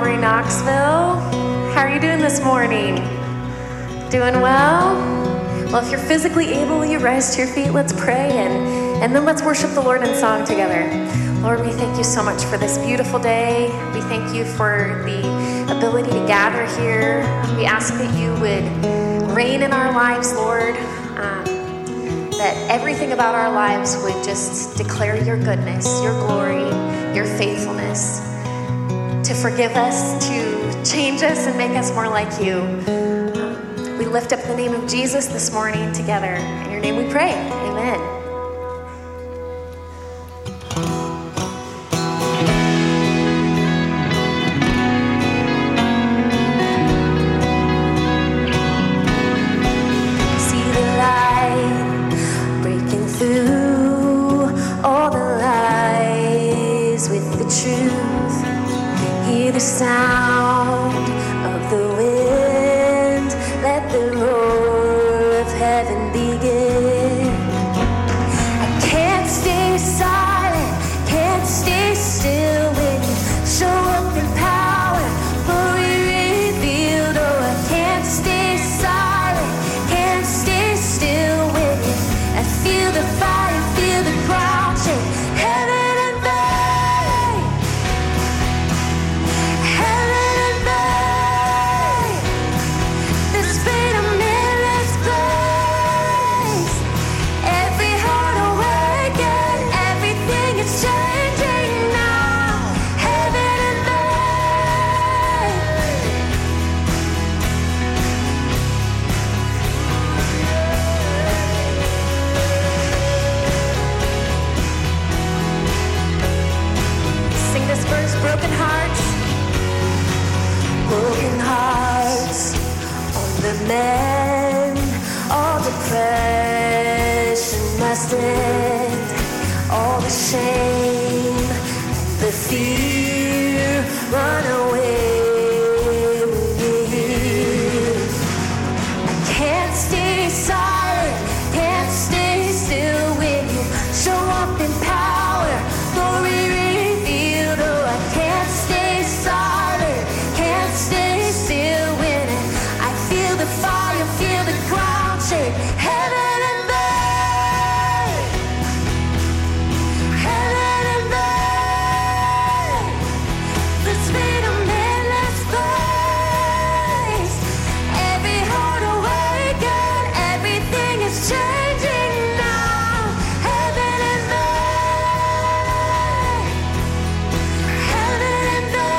Calvary Knoxville. How are you doing this morning? Doing well? Well, if you're physically able, will you rise to your feet? Let's pray and then let's worship the Lord in song together. Lord, we thank you so much for this beautiful day. We thank you for the ability to gather here. We ask that you would reign in our lives, Lord, that everything about our lives would just declare your goodness, your glory, your faithfulness, to forgive us, to change us and make us more like you. We lift up the name of Jesus this morning together. In your name we pray. Amen. The sound of the wind, let the roar of heaven begin. I can't stay silent, can't stay still when you show up in power, glory revealed. Oh, I can't stay silent, can't stay still when I feel the fire, feel the ground shake. Broken hearts on the mend, all depression must end, all the shame, the fear, run away with me. I can't stay silent, can't stay still when you show up in power, glory revealed. Oh, I can't stay silent, stay still when I feel the fire, feel the ground shake. Heaven and earth, heaven and earth, the speed of endless place. Every heart awakened, everything is changing now. Heaven and earth, heaven and earth.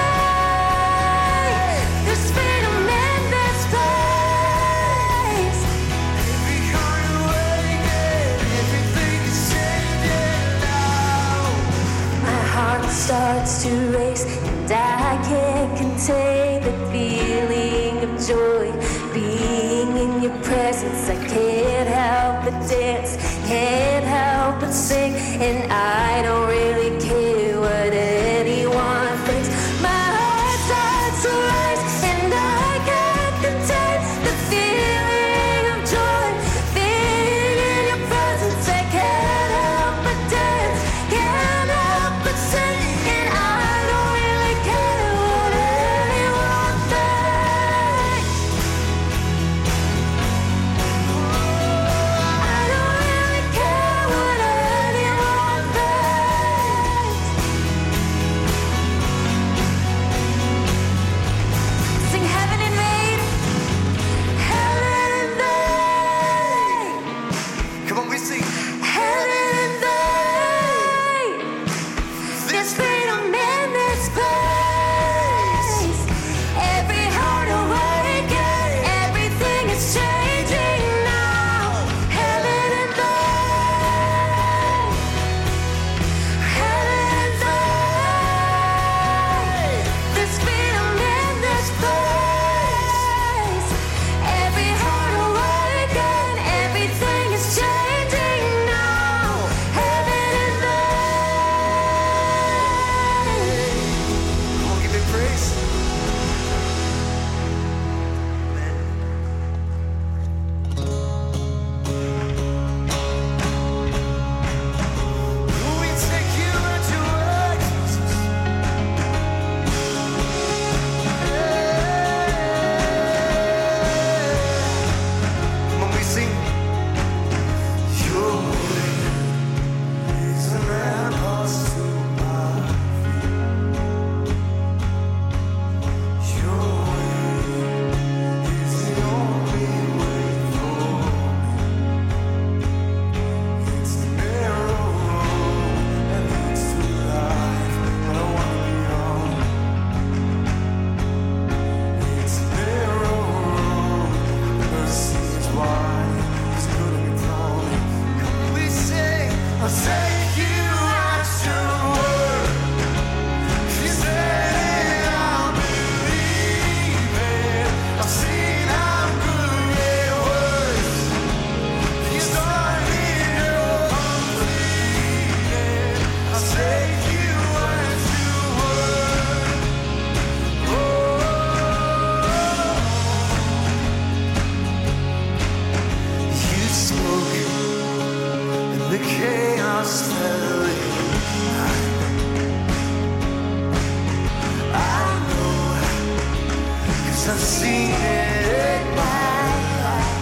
Starts to race and I can't contain the feeling of joy being in your presence. I can't help but dance, can't help but sing, and I don't really care what anyone thinks. My heart starts to race and I can't contain the feeling of joy being in your presence. I can't help but dance, can't help but sing. just fell in line. I know, 'cause I've seen it in my life.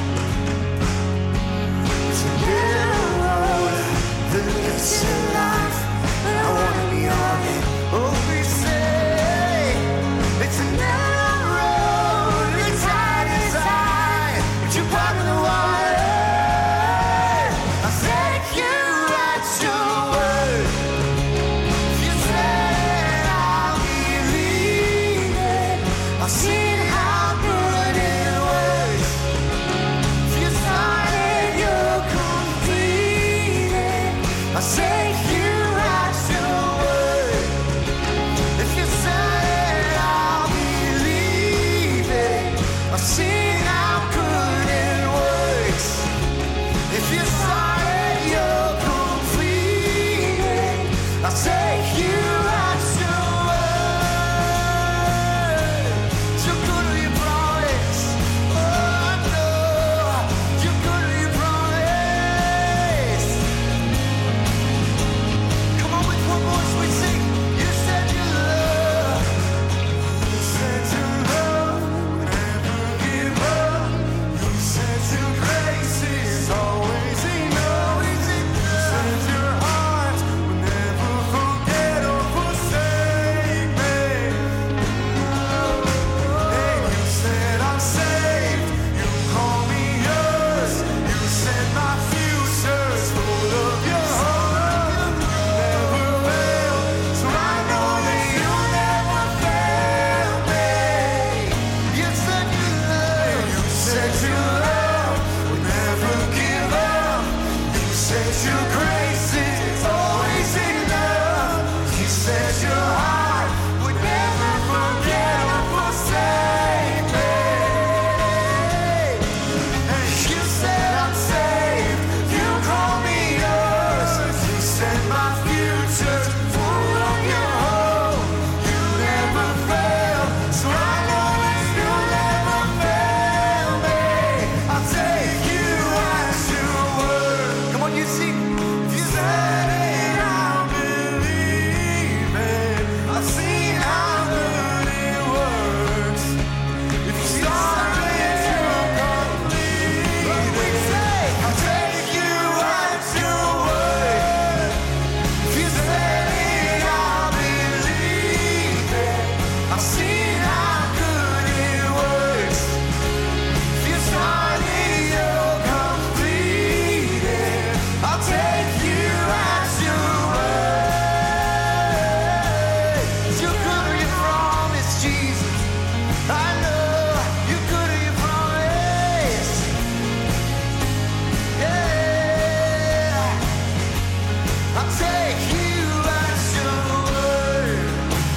It's a narrow road that leads to life, but I wanna be on it. Oh, we say it's a narrow road, the tide is high, but you're part of the water. I'll take you at your word. If you said I'll believe it, I've seen how good it works. If you started, you'll complete it. I'll take you at your word. If you said I'll believe it, I've seen how good it works. If you started, you'll complete it. I'll take you at your word. You're good to your promise. Oh, I know you're good to your promise. Come on, with one voice we sing. You said you love. You said you love would never give up. You said your grace is always enough. You said your heart would never forget or forsake me. Hey, you said I'm saved. You call me yours. You said my future's full of your heart. Never fail, so I know that you'll never fail me. You said you love. You said your love would never give up. You said your grace is always enough. You said your heart would never forget or forsake me. You said I'm saved. You call me yours. You said my future's full of your hope. You never fail, so I know that you'll never fail me. I'll take you at your word. Come on, you sing. If you said it, I'll believe it. I've seen how good it works. If you started, you'll complete it. We say, I'll take you at your word. If you said it, I'll believe it. I've seen how good it works. If you started, you'll complete it. I'll take you at your word. You're good to your promise, Jesus. I know you're good to your promise. Yeah, I'll take you at your word.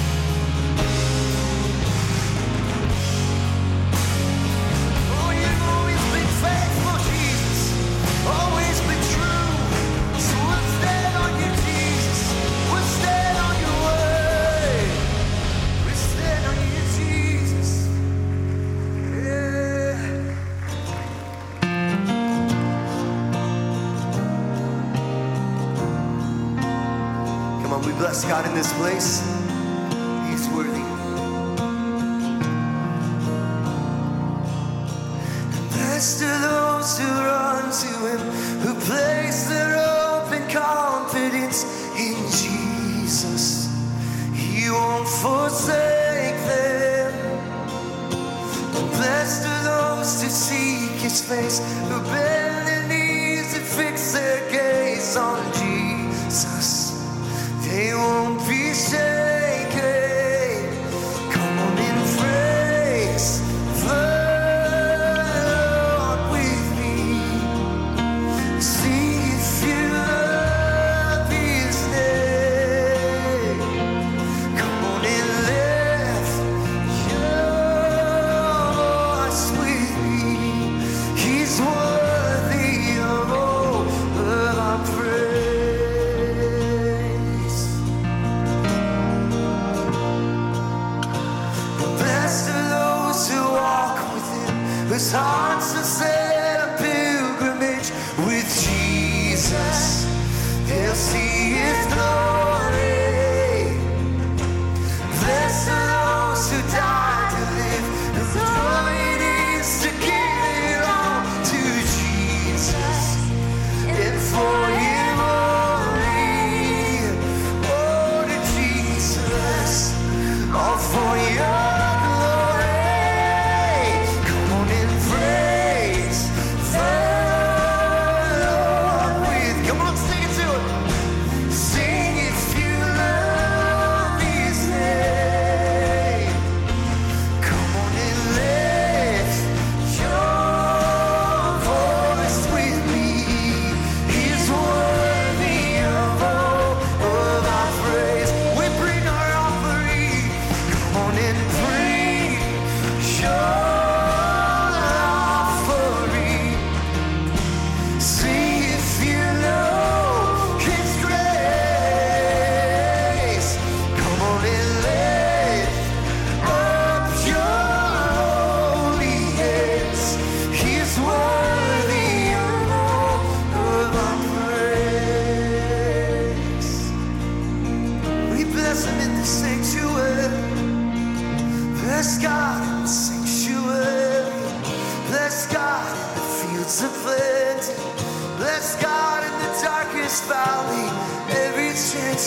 Oh, you've always been faithful, Jesus. Always been true. So we'll stand on you, Jesus. We'll stand on your word. We'll stand on you, Jesus. Yeah. Come on, we bless God in this place. He's worthy. Blessed are those who run to him, who place their hope and confidence in Jesus. He won't forsake them. Blessed are those who seek his face, who bend their knees and fix their gaze on Jesus. They won't be shaken. Come on in praise the Lord with me. See if you love his name. Come on and lift your voice with me. He's worthy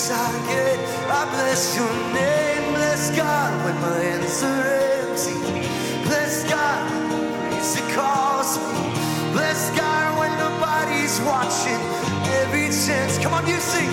I get. I bless your name. Bless God when my hands are empty. Bless God when the praise it calls me. Bless God when nobody's watching. Every chance, come on, you sing.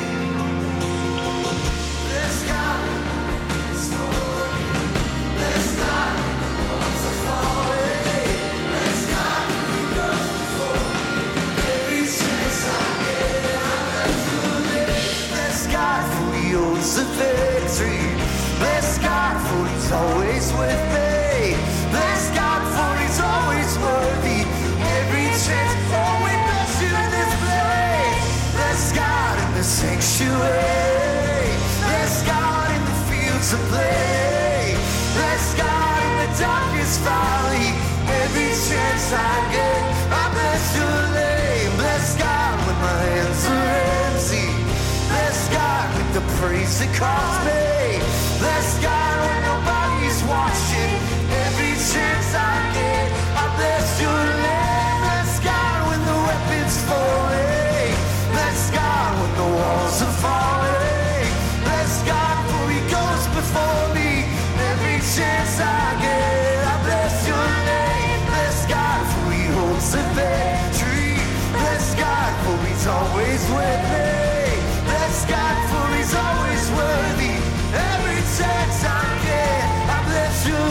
Bless God when it's over. Bless God when the walls are falling. Bless God when He goes before me. Every chance I get, I bless your name. Bless God for He owns the victory. Bless God for He's always with me. Bless God for He's always worthy. Every chance, oh, we bless you in this place. Bless God in the sanctuary. Bless God in the fields of play. Bless God in the darkest valley. Every chance I get, I bless your name. Bless God when my hands are empty. Bless God with the praise that calls me. Bless God when nobody's watching. Every chance I get, I bless your name. Bless God when the weapons falling. Bless God when the walls are falling. Bless God for He goes before me. Every chance I get, I bless your name. Bless God for He holds the victory. Bless God for He's always with me. Bless God for He's always worthy. Every chance I get, I bless your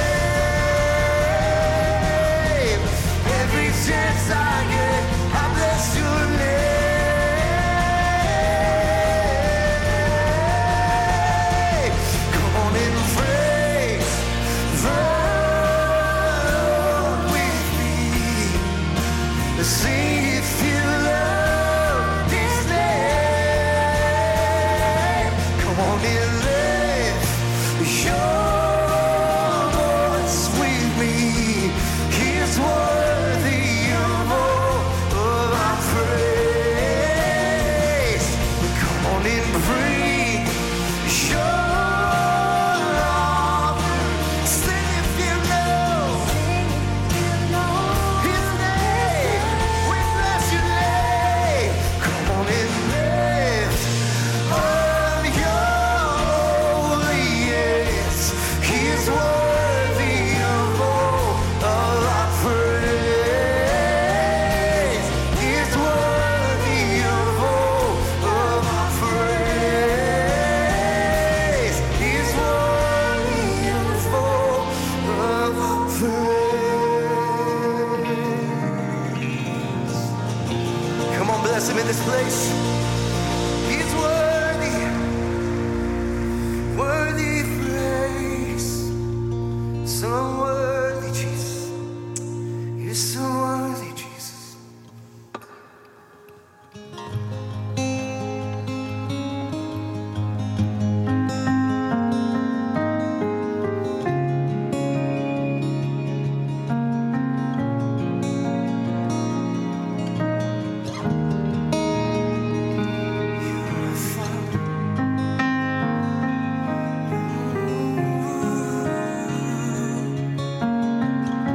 name. Every chance I get, I bless your name. Come on and praise the Lord with me. Sing if you love His name. Come on and lift your voice with me. He is worthy of all of our praise. Come on and bring your offering. Sing if you know His name. We bless your name. Come on and lift up your holy hands. He is worthy of all of our praise. He is worthy of all of our praise. He is worthy of all of our praise. Come on, bless Him in this place. He's worthy, worthy of praise. So worthy, Jesus. You're so worthy, Jesus.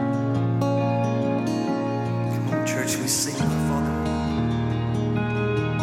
Church, we sing, our Father.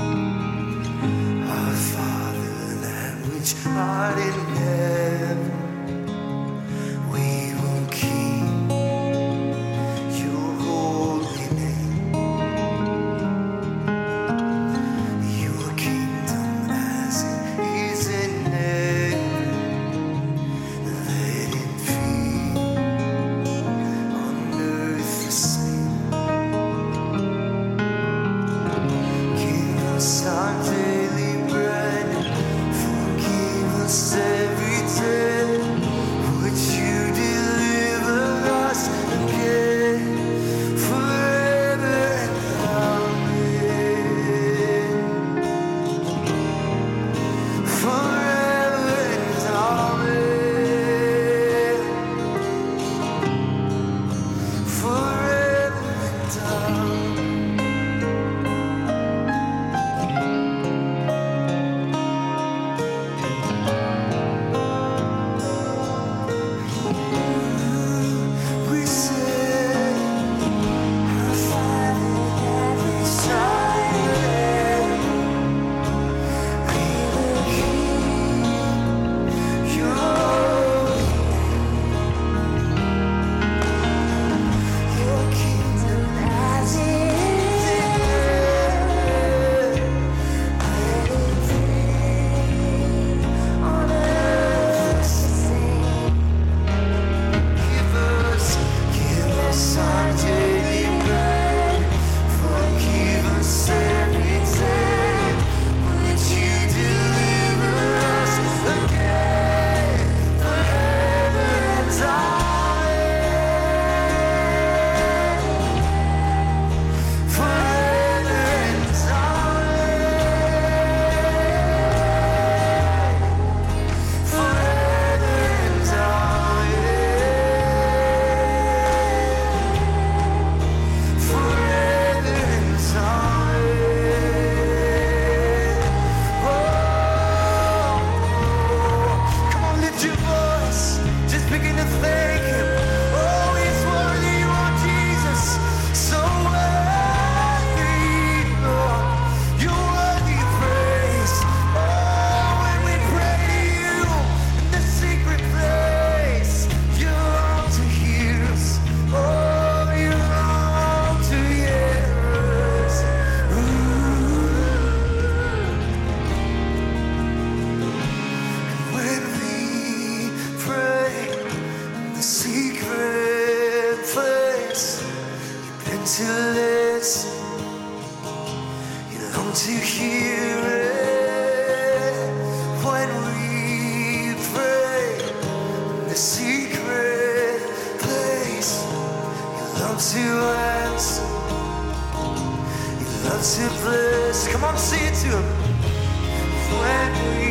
to hear it when we pray in the secret place. You love to answer, you love to bless. Come on, sing it to him. When we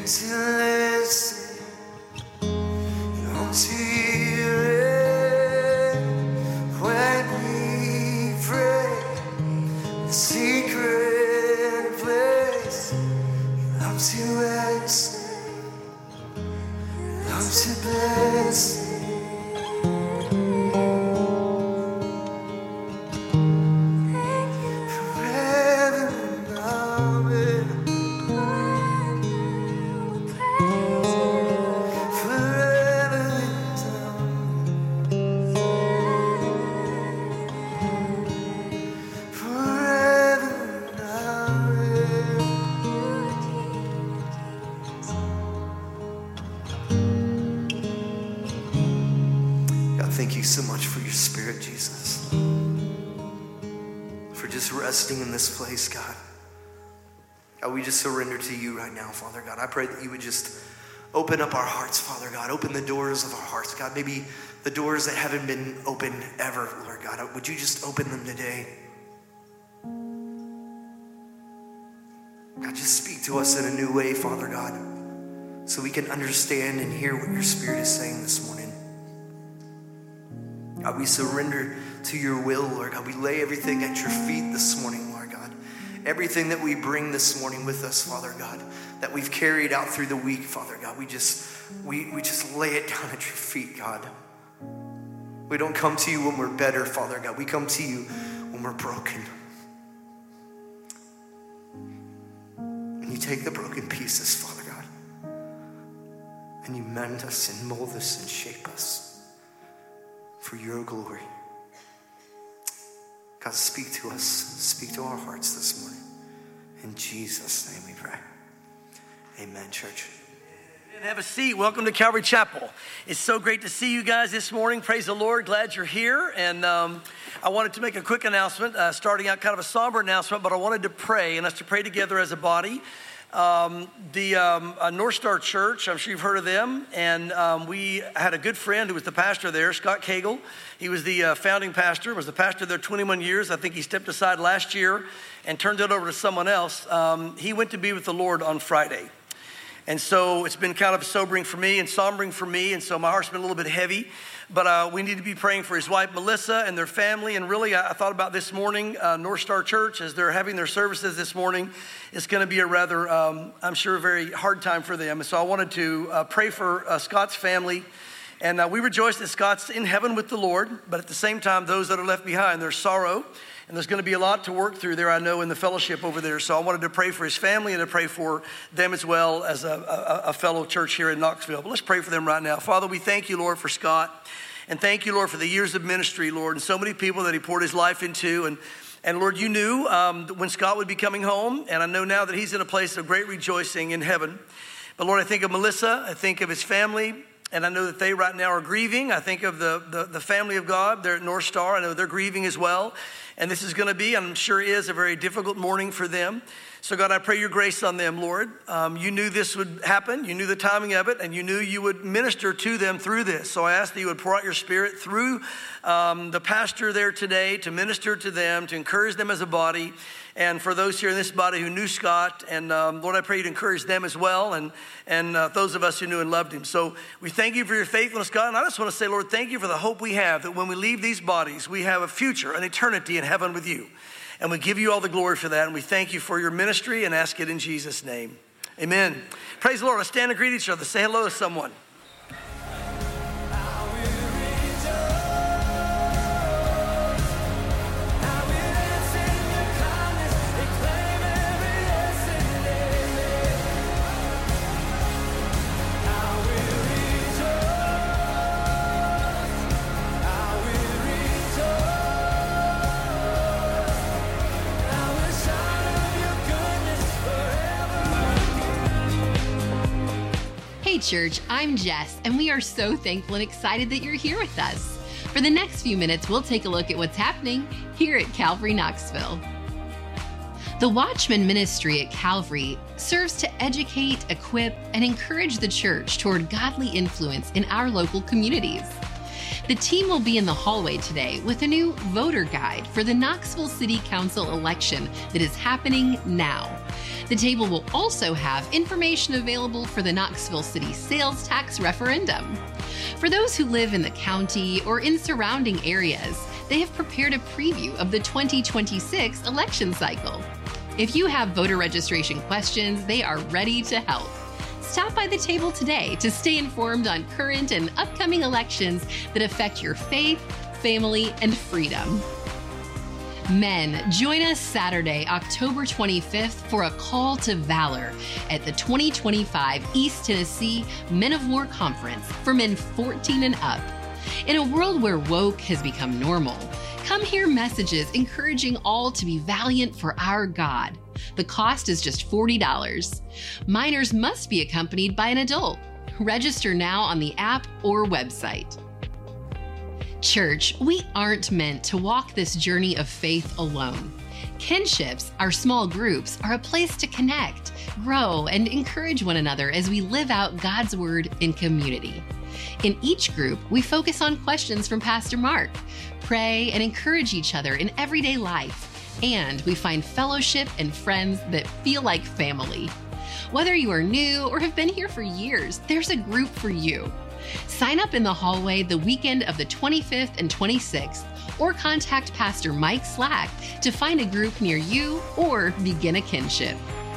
to listen, long to hear it when we pray. The secret place, love to answer, love to bless. Thank you so much for your spirit, Jesus. For just resting in this place, God. God, we just surrender to you right now, Father God. I pray that you would just open up our hearts, Father God. Open the doors of our hearts, God. Maybe the doors that haven't been opened ever, Lord God. Would you just open them today? God, just speak to us in a new way, Father God, so we can understand and hear what your Spirit is saying this morning. God, we surrender to your will, Lord God. We lay everything at your feet this morning, Lord God. Everything that we bring this morning with us, Father God, that we've carried out through the week, Father God, we just lay it down at your feet, God. We don't come to you when we're better, Father God. We come to you when we're broken. And you take the broken pieces, Father God, and you mend us and mold us and shape us for your glory. God, speak to us. Speak to our hearts this morning. In Jesus' name we pray. Amen, church. And have a seat. Welcome to Calvary Chapel. It's so great to see you guys this morning. Praise the Lord. Glad you're here. And I wanted to make a quick announcement, starting out kind of a somber announcement, but I wanted to pray and us to pray together as a body. The North Star Church, I'm sure you've heard of them, and we had a good friend who was the pastor there, Scott Cagle. He was the founding pastor, was the pastor there 21 years. I think he stepped aside last year and turned it over to someone else. He went to be with the Lord on Friday. And so it's been kind of sobering for me and sombering for me, and so my heart's been a little bit heavy. But we need to be praying for his wife, Melissa, and their family. And really, I thought about this morning, North Star Church, as they're having their services this morning, it's going to be a rather, I'm sure, very hard time for them. And so I wanted to pray for Scott's family. And we rejoice that Scott's in heaven with the Lord. But at the same time, those that are left behind, there's sorrow. And there's going to be a lot to work through there, I know, in the fellowship over there. So I wanted to pray for his family and to pray for them as well as a fellow church here in Knoxville. But let's pray for them right now. Father, we thank you, Lord, for Scott. And thank you, Lord, for the years of ministry, Lord, and so many people that he poured his life into. And Lord, you knew when Scott would be coming home. And I know now that he's in a place of great rejoicing in heaven. But Lord, I think of Melissa. I think of his family. And I know that they right now are grieving. I think of the family of God. They're at North Star. I know they're grieving as well. And this is going to be, I'm sure is, a very difficult morning for them. So God, I pray your grace on them, Lord. You knew this would happen. You knew the timing of it. And you knew you would minister to them through this. So I ask that you would pour out your Spirit through the pastor there today to minister to them, to encourage them as a body. And for those here in this body who knew Scott, and Lord, I pray you'd encourage them as well, and those of us who knew and loved him. So we thank you for your faithfulness, God. And I just want to say, Lord, thank you for the hope we have that when we leave these bodies, we have a future, an eternity in heaven with you. And we give you all the glory for that. And we thank you for your ministry and ask it in Jesus' name. Amen. Praise the Lord. Let's stand and greet each other. Say hello to someone. Hey church, I'm Jess, and we are so thankful and excited that you're here with us. For the next few minutes, we'll take a look at what's happening here at Calvary Knoxville. The Watchman Ministry at Calvary serves to educate, equip, and encourage the church toward godly influence in our local communities. The team will be in the hallway today with a new voter guide for the Knoxville City Council election that is happening now. The table will also have information available for the Knoxville City sales tax referendum. For those who live in the county or in surrounding areas, they have prepared a preview of the 2026 election cycle. If you have voter registration questions, they are ready to help. Stop by the table today to stay informed on current and upcoming elections that affect your faith, family, and freedom. Men, join us Saturday, October 25th for a call to valor at the 2025 East Tennessee Men of War Conference for men 14 and up. In a world where woke has become normal, come hear messages encouraging all to be valiant for our God. The cost is just $40. Minors must be accompanied by an adult. Register now on the app or website. Church, we aren't meant to walk this journey of faith alone. Kinships, our small groups, are a place to connect, grow, and encourage one another as we live out God's Word in community. In each group, we focus on questions from Pastor Mark, pray and encourage each other in everyday life, and we find fellowship and friends that feel like family. Whether you are new or have been here for years, there's a group for you. Sign up in the hallway the weekend of the 25th and 26th, or contact Pastor Mike Slack to find a group near you or begin a kinship.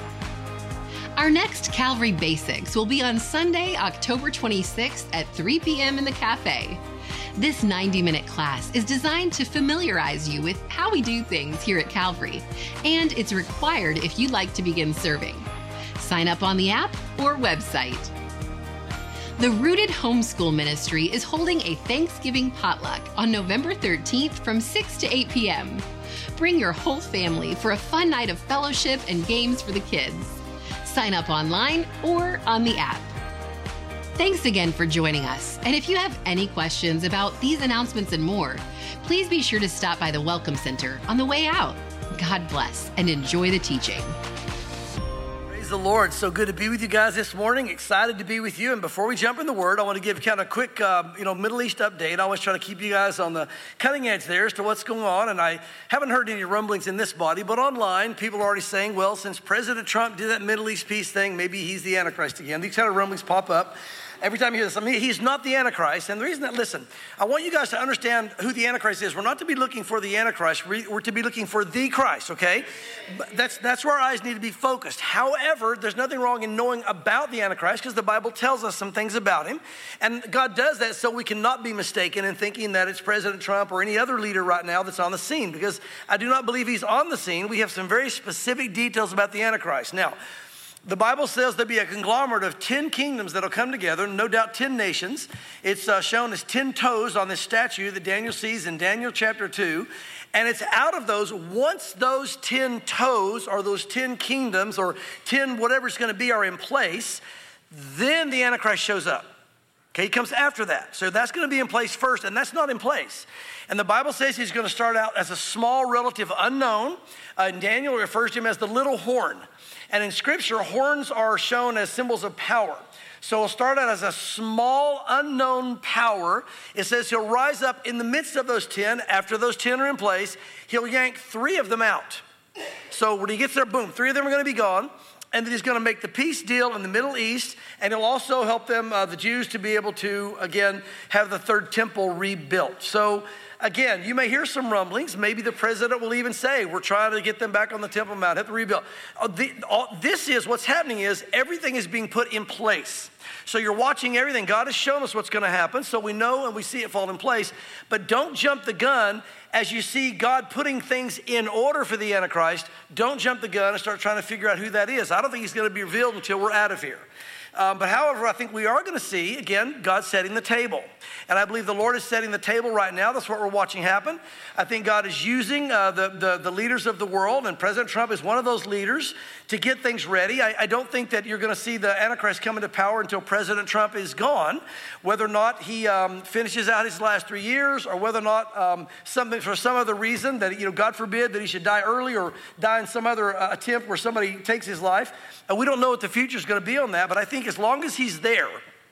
Our next Calvary Basics will be on Sunday, October 26th at 3 p.m. in the cafe. This 90-minute class is designed to familiarize you with how we do things here at Calvary, and it's required if you'd like to begin serving. Sign up on the app or website. The Rooted Homeschool Ministry is holding a Thanksgiving potluck on November 13th from 6 to 8 p.m. Bring your whole family for a fun night of fellowship and games for the kids. Sign up online or on the app. Thanks again for joining us. And if you have any questions about these announcements and more, please be sure to stop by the Welcome Center on the way out. God bless and enjoy the teaching. Praise the Lord. So good to be with you guys this morning. Excited to be with you. And before we jump in the Word, I want to give kind of a quick, Middle East update. I always try to keep you guys on the cutting edge there as to what's going on. And I haven't heard any rumblings in this body, but online, people are already saying, well, since President Trump did that Middle East peace thing, maybe he's the Antichrist again. These kind of rumblings pop up. Every time you hear this, he's not the Antichrist. And the reason that, listen, I want you guys to understand who the Antichrist is. We're not to be looking for the Antichrist. We're to be looking for the Christ, okay? That's where our eyes need to be focused. However, there's nothing wrong in knowing about the Antichrist because the Bible tells us some things about him. And God does that so we cannot be mistaken in thinking that it's President Trump or any other leader right now that's on the scene, because I do not believe he's on the scene. We have some very specific details about the Antichrist. Now, the Bible says there'll be a conglomerate of 10 kingdoms that'll come together, no doubt 10 nations. It's shown as 10 toes on this statue that Daniel sees in Daniel chapter 2. And it's out of those, once those 10 toes or those 10 kingdoms or 10 whatever it's going to be are in place, then the Antichrist shows up. Okay, he comes after that. So that's going to be in place first, and that's not in place. And the Bible says he's going to start out as a small relative unknown. In Daniel, it refers to him as the little horn. And in Scripture, horns are shown as symbols of power. So he'll start out as a small, unknown power. It says he'll rise up in the midst of those 10. After those 10 are in place, he'll yank 3 of them out. So when he gets there, boom, 3 of them are going to be gone. And then he's going to make the peace deal in the Middle East. And he'll also help them, the Jews, to be able to, again, have the third temple rebuilt. So again, you may hear some rumblings. Maybe the president will even say, we're trying to get them back on the Temple Mount, have to rebuild. This is what's happening is everything is being put in place. So you're watching everything. God has shown us what's going to happen, so we know and we see it fall in place. But don't jump the gun as you see God putting things in order for the Antichrist. Don't jump the gun and start trying to figure out who that is. I don't think he's going to be revealed until we're out of here. But however, I think we are going to see, again, God setting the table. And I believe the Lord is setting the table right now. That's what we're watching happen. I think God is using the leaders of the world, and President Trump is one of those leaders, to get things ready. I don't think that you're going to see the Antichrist come into power until President Trump is gone, whether or not he finishes out his last 3 years, or whether or not for some other reason that, God forbid that he should die early or die in some other attempt where somebody takes his life. We don't know what the future is going to be on that, but I think as long as he's there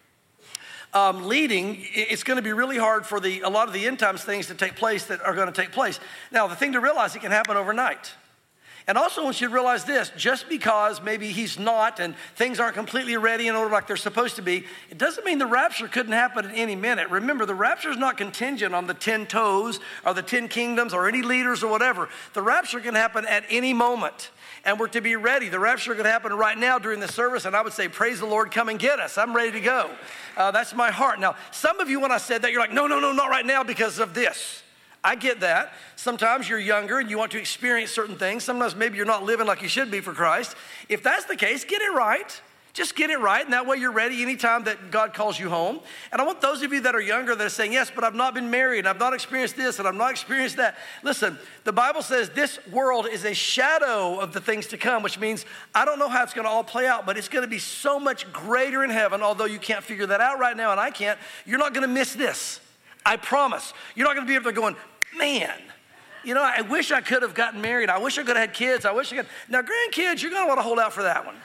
leading, it's going to be really hard for a lot of the end times things to take place that are going to take place. Now, the thing to realize, it can happen overnight. And also I want you to realize this, just because maybe he's not and things aren't completely ready in order like they're supposed to be, it doesn't mean the rapture couldn't happen at any minute. Remember, the rapture is not contingent on the 10 toes or the 10 kingdoms or any leaders or whatever. The rapture can happen at any moment. And we're to be ready. The rapture could happen right now during the service, and I would say, praise the Lord, come and get us. I'm ready to go. That's my heart. Now, some of you, when I said that, you're like, no, not right now because of this. I get that. Sometimes you're younger and you want to experience certain things. Sometimes maybe you're not living like you should be for Christ. If that's the case, get it right. Just get it right, and that way you're ready anytime that God calls you home. And I want those of you that are younger that are saying, yes, but I've not been married, and I've not experienced this, and I've not experienced that. Listen, the Bible says this world is a shadow of the things to come, which means I don't know how it's going to all play out, but it's going to be so much greater in heaven, although you can't figure that out right now, and I can't. You're not going to miss this. I promise. You're not going to be up there going, man, you know, I wish I could have gotten married. I wish I could have had kids. I wish I could. Now, grandkids, you're going to want to hold out for that one.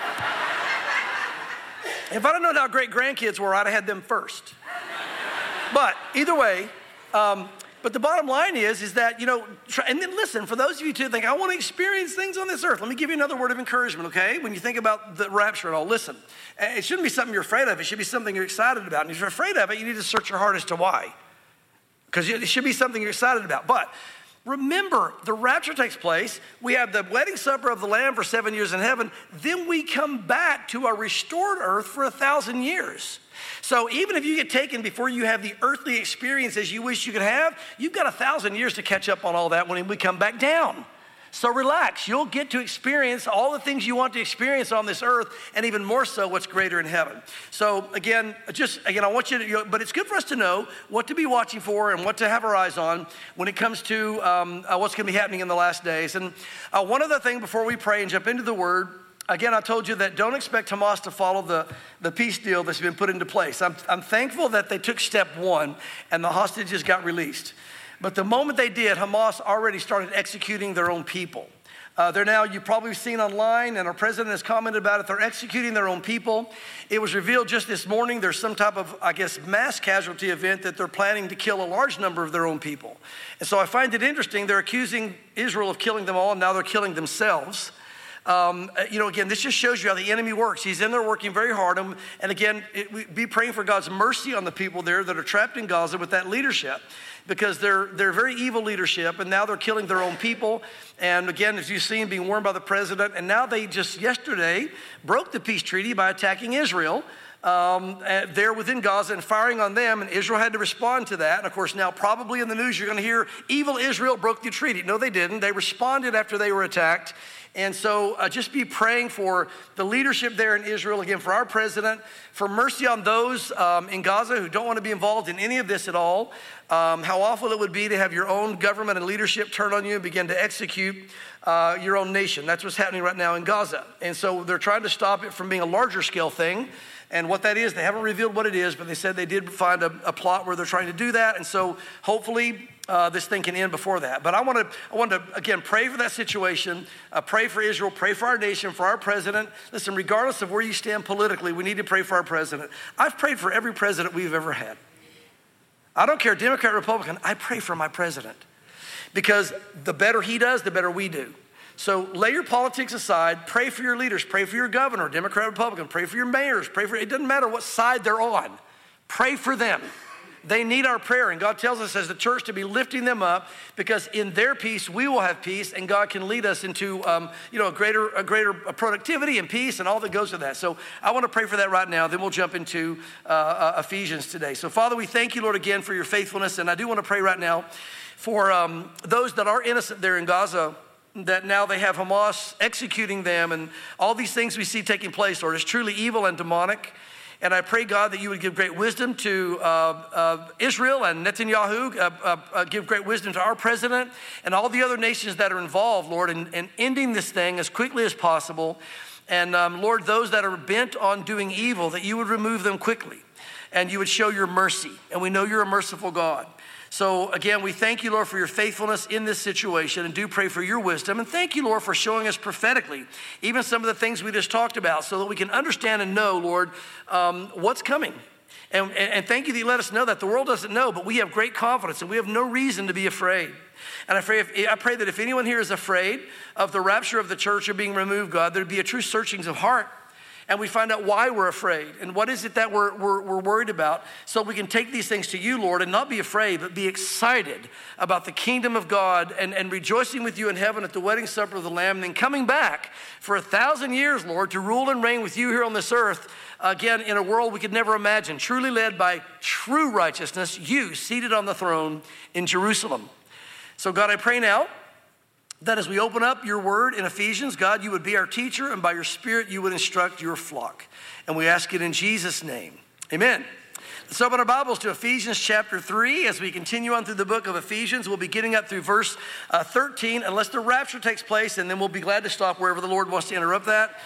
If I'd have known how great grandkids were, I'd have had them first. But either way, but the bottom line is that, you know, and then listen, for those of you who think, I want to experience things on this earth, let me give you another word of encouragement, okay? When you think about the rapture and all, listen, it shouldn't be something you're afraid of. It should be something you're excited about. And if you're afraid of it, you need to search your heart as to why. Because it should be something you're excited about. But remember, the rapture takes place. We have the wedding supper of the Lamb for 7 years in heaven. Then we come back to our restored earth for 1,000 years. So even if you get taken before you have the earthly experiences you wish you could have, you've got 1,000 years to catch up on all that when we come back down. So relax. You'll get to experience all the things you want to experience on this earth, and even more so what's greater in heaven. So again, I want you to, but it's good for us to know what to be watching for and what to have our eyes on when it comes to what's going to be happening in the last days. And one other thing before we pray and jump into the word, again, I told you that don't expect Hamas to follow the peace deal that's been put into place. I'm thankful that they took step one and the hostages got released. But the moment they did, Hamas already started executing their own people. They're now, you've probably seen online, and our president has commented about it, they're executing their own people. It was revealed just this morning there's some type of, I guess, mass casualty event that they're planning to kill a large number of their own people. And so I find it interesting, they're accusing Israel of killing them all, and now they're killing themselves. Again, this just shows you how the enemy works. He's in there working very hard. And again, be praying for God's mercy on the people there that are trapped in Gaza with that leadership, because they're very evil leadership, and now they're killing their own people. And again, as you've seen, being warned by the president, and now they just yesterday broke the peace treaty by attacking Israel there within Gaza and firing on them, and Israel had to respond to that. And of course, now probably in the news you're going to hear evil Israel broke the treaty. No, they didn't. They responded after they were attacked. And so just be praying for the leadership there in Israel, again, for our president, for mercy on those in Gaza who don't want to be involved in any of this at all. How awful it would be to have your own government and leadership turn on you and begin to execute your own nation. That's what's happening right now in Gaza. And so they're trying to stop it from being a larger scale thing. And what that is, they haven't revealed what it is, but they said they did find a plot where they're trying to do that. And so hopefully this thing can end before that. But I want to again, pray for that situation, pray for Israel, pray for our nation, for our president. Listen, regardless of where you stand politically, we need to pray for our president. I've prayed for every president we've ever had. I don't care, Democrat, Republican, I pray for my president. Because the better he does, the better we do. So lay your politics aside, pray for your leaders, pray for your governor, Democrat, Republican, pray for your mayors, it doesn't matter what side they're on. Pray for them. They need our prayer, and God tells us as the church to be lifting them up, because in their peace we will have peace, and God can lead us into a greater productivity and peace and all that goes with that. So I want to pray for that right now. Then we'll jump into Ephesians today. So Father, we thank you, Lord, again for your faithfulness, and I do want to pray right now for those that are innocent there in Gaza, that now they have Hamas executing them, and all these things we see taking place, Lord, is truly evil and demonic. And I pray, God, that you would give great wisdom to Israel and Netanyahu, give great wisdom to our president and all the other nations that are involved, Lord, in ending this thing as quickly as possible. And Lord, those that are bent on doing evil, that you would remove them quickly and you would show your mercy. And we know you're a merciful God. So again, we thank you, Lord, for your faithfulness in this situation, and do pray for your wisdom. And thank you, Lord, for showing us prophetically even some of the things we just talked about, so that we can understand and know, Lord, what's coming. And thank you that you let us know that. The world doesn't know, but we have great confidence and we have no reason to be afraid. And I pray that if anyone here is afraid of the rapture of the church or being removed, God, there'd be a true searchings of heart. And we find out why we're afraid and what is it that we're worried about, so we can take these things to you, Lord, and not be afraid, but be excited about the kingdom of God and rejoicing with you in heaven at the wedding supper of the Lamb, and then coming back for 1,000 years, Lord, to rule and reign with you here on this earth, again, in a world we could never imagine, truly led by true righteousness, you seated on the throne in Jerusalem. So God, I pray now that as we open up your word in Ephesians, God, you would be our teacher, and by your Spirit, you would instruct your flock. And we ask it in Jesus' name. Amen. Let's open our Bibles to Ephesians chapter 3. As we continue on through the book of Ephesians, we'll be getting up through verse 13, unless the rapture takes place, and then we'll be glad to stop wherever the Lord wants to interrupt that.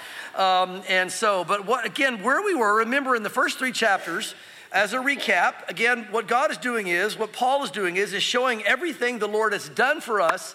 Where we were, remember in the first 3 chapters, as a recap, again, what God is doing what Paul is doing is showing everything the Lord has done for us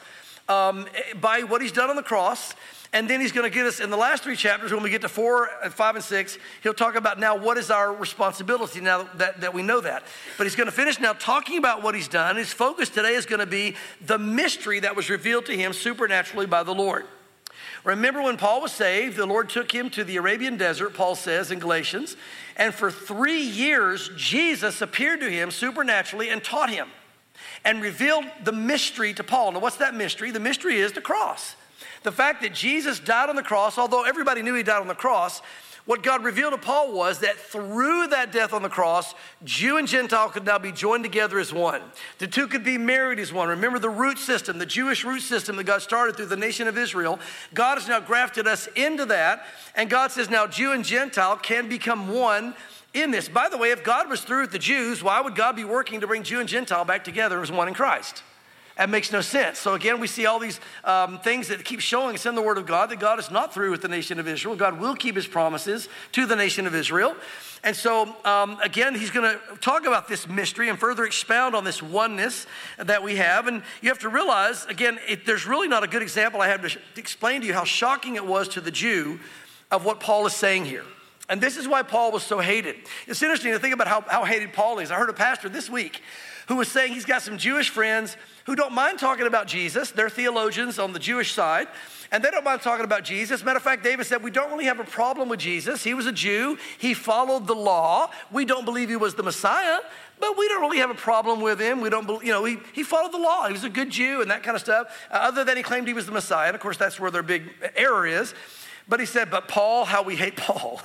by what he's done on the cross. And then he's going to get us in the last 3 chapters, when we get to 4, 5, and 6, he'll talk about now what is our responsibility now that we know that. But he's going to finish now talking about what he's done. His focus today is going to be the mystery that was revealed to him supernaturally by the Lord. Remember when Paul was saved, the Lord took him to the Arabian desert, Paul says in Galatians, and for 3 years, Jesus appeared to him supernaturally and taught him and revealed the mystery to Paul. Now, what's that mystery? The mystery is the cross. The fact that Jesus died on the cross, although everybody knew he died on the cross, what God revealed to Paul was that through that death on the cross, Jew and Gentile could now be joined together as one. The two could be married as one. Remember the root system, the Jewish root system that God started through the nation of Israel. God has now grafted us into that, and God says now Jew and Gentile can become one in this. By the way, if God was through with the Jews, why would God be working to bring Jew and Gentile back together as one in Christ? That makes no sense. So again, we see all these things that keep showing us in the Word of God that God is not through with the nation of Israel. God will keep his promises to the nation of Israel. And so again, he's going to talk about this mystery and further expound on this oneness that we have. And you have to realize, again, there's really not a good example I have to explain to you how shocking it was to the Jew of what Paul is saying here. And this is why Paul was so hated. It's interesting to think about how hated Paul is. I heard a pastor this week who was saying he's got some Jewish friends who don't mind talking about Jesus. They're theologians on the Jewish side, and they don't mind talking about Jesus. Matter of fact, David said, we don't really have a problem with Jesus. He was a Jew. He followed the law. We don't believe he was the Messiah, but we don't really have a problem with him. We don't, he followed the law. He was a good Jew and that kind of stuff. Other than he claimed he was the Messiah. And of course, that's where their big error is. But he said, but Paul, how we hate Paul.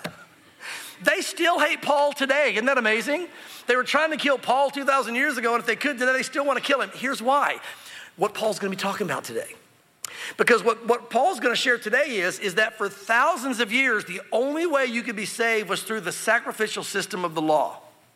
They still hate Paul today. Isn't that amazing? They were trying to kill Paul 2,000 years ago, and if they could today, they still want to kill him. Here's why. What Paul's going to be talking about today. Because what Paul's going to share today is that for thousands of years, the only way you could be saved was through the sacrificial system of the law.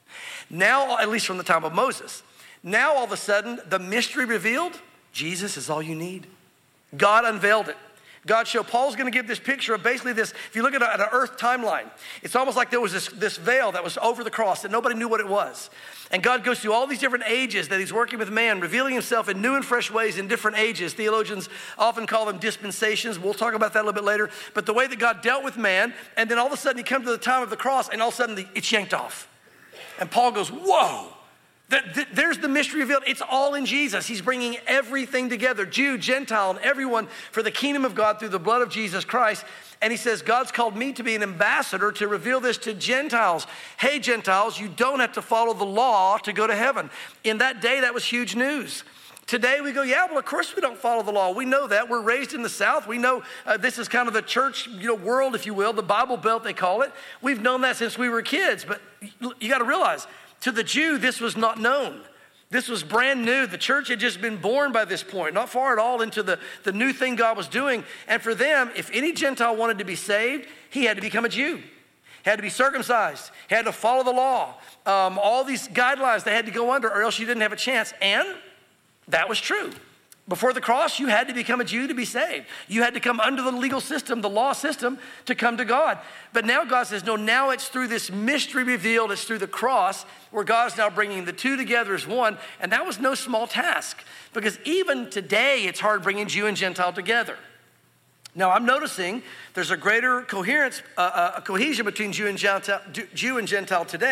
Now, at least from the time of Moses. Now, all of a sudden, the mystery revealed, Jesus is all you need. God unveiled it. God showed, Paul's going to give this picture of basically this, if you look at an earth timeline, it's almost like there was this veil that was over the cross that nobody knew what it was. And God goes through all these different ages that he's working with man, revealing himself in new and fresh ways in different ages. Theologians often call them dispensations. We'll talk about that a little bit later. But the way that God dealt with man, and then all of a sudden he comes to the time of the cross, and all of a sudden it's yanked off. And Paul goes, whoa. There's the mystery revealed. It's all in Jesus. He's bringing everything together, Jew, Gentile, and everyone for the kingdom of God through the blood of Jesus Christ. And he says, God's called me to be an ambassador to reveal this to Gentiles. Hey, Gentiles, you don't have to follow the law to go to heaven. In that day, that was huge news. Today we go, yeah, well, of course we don't follow the law. We know that. We're raised in the South. We know this is kind of the church world, if you will, the Bible Belt, they call it. We've known that since we were kids. But you got to realize, to the Jew, this was not known. This was brand new. The church had just been born by this point, not far at all into the new thing God was doing. And for them, if any Gentile wanted to be saved, he had to become a Jew. He had to be circumcised. He had to follow the law. All these guidelines they had to go under, or else you didn't have a chance. And that was true. Before the cross, you had to become a Jew to be saved. You had to come under the legal system, the law system, to come to God. But now God says, no, now it's through this mystery revealed. It's through the cross where God is now bringing the two together as one. And that was no small task, because even today, it's hard bringing Jew and Gentile together. Now, I'm noticing there's a greater coherence, a cohesion between Jew and Gentile today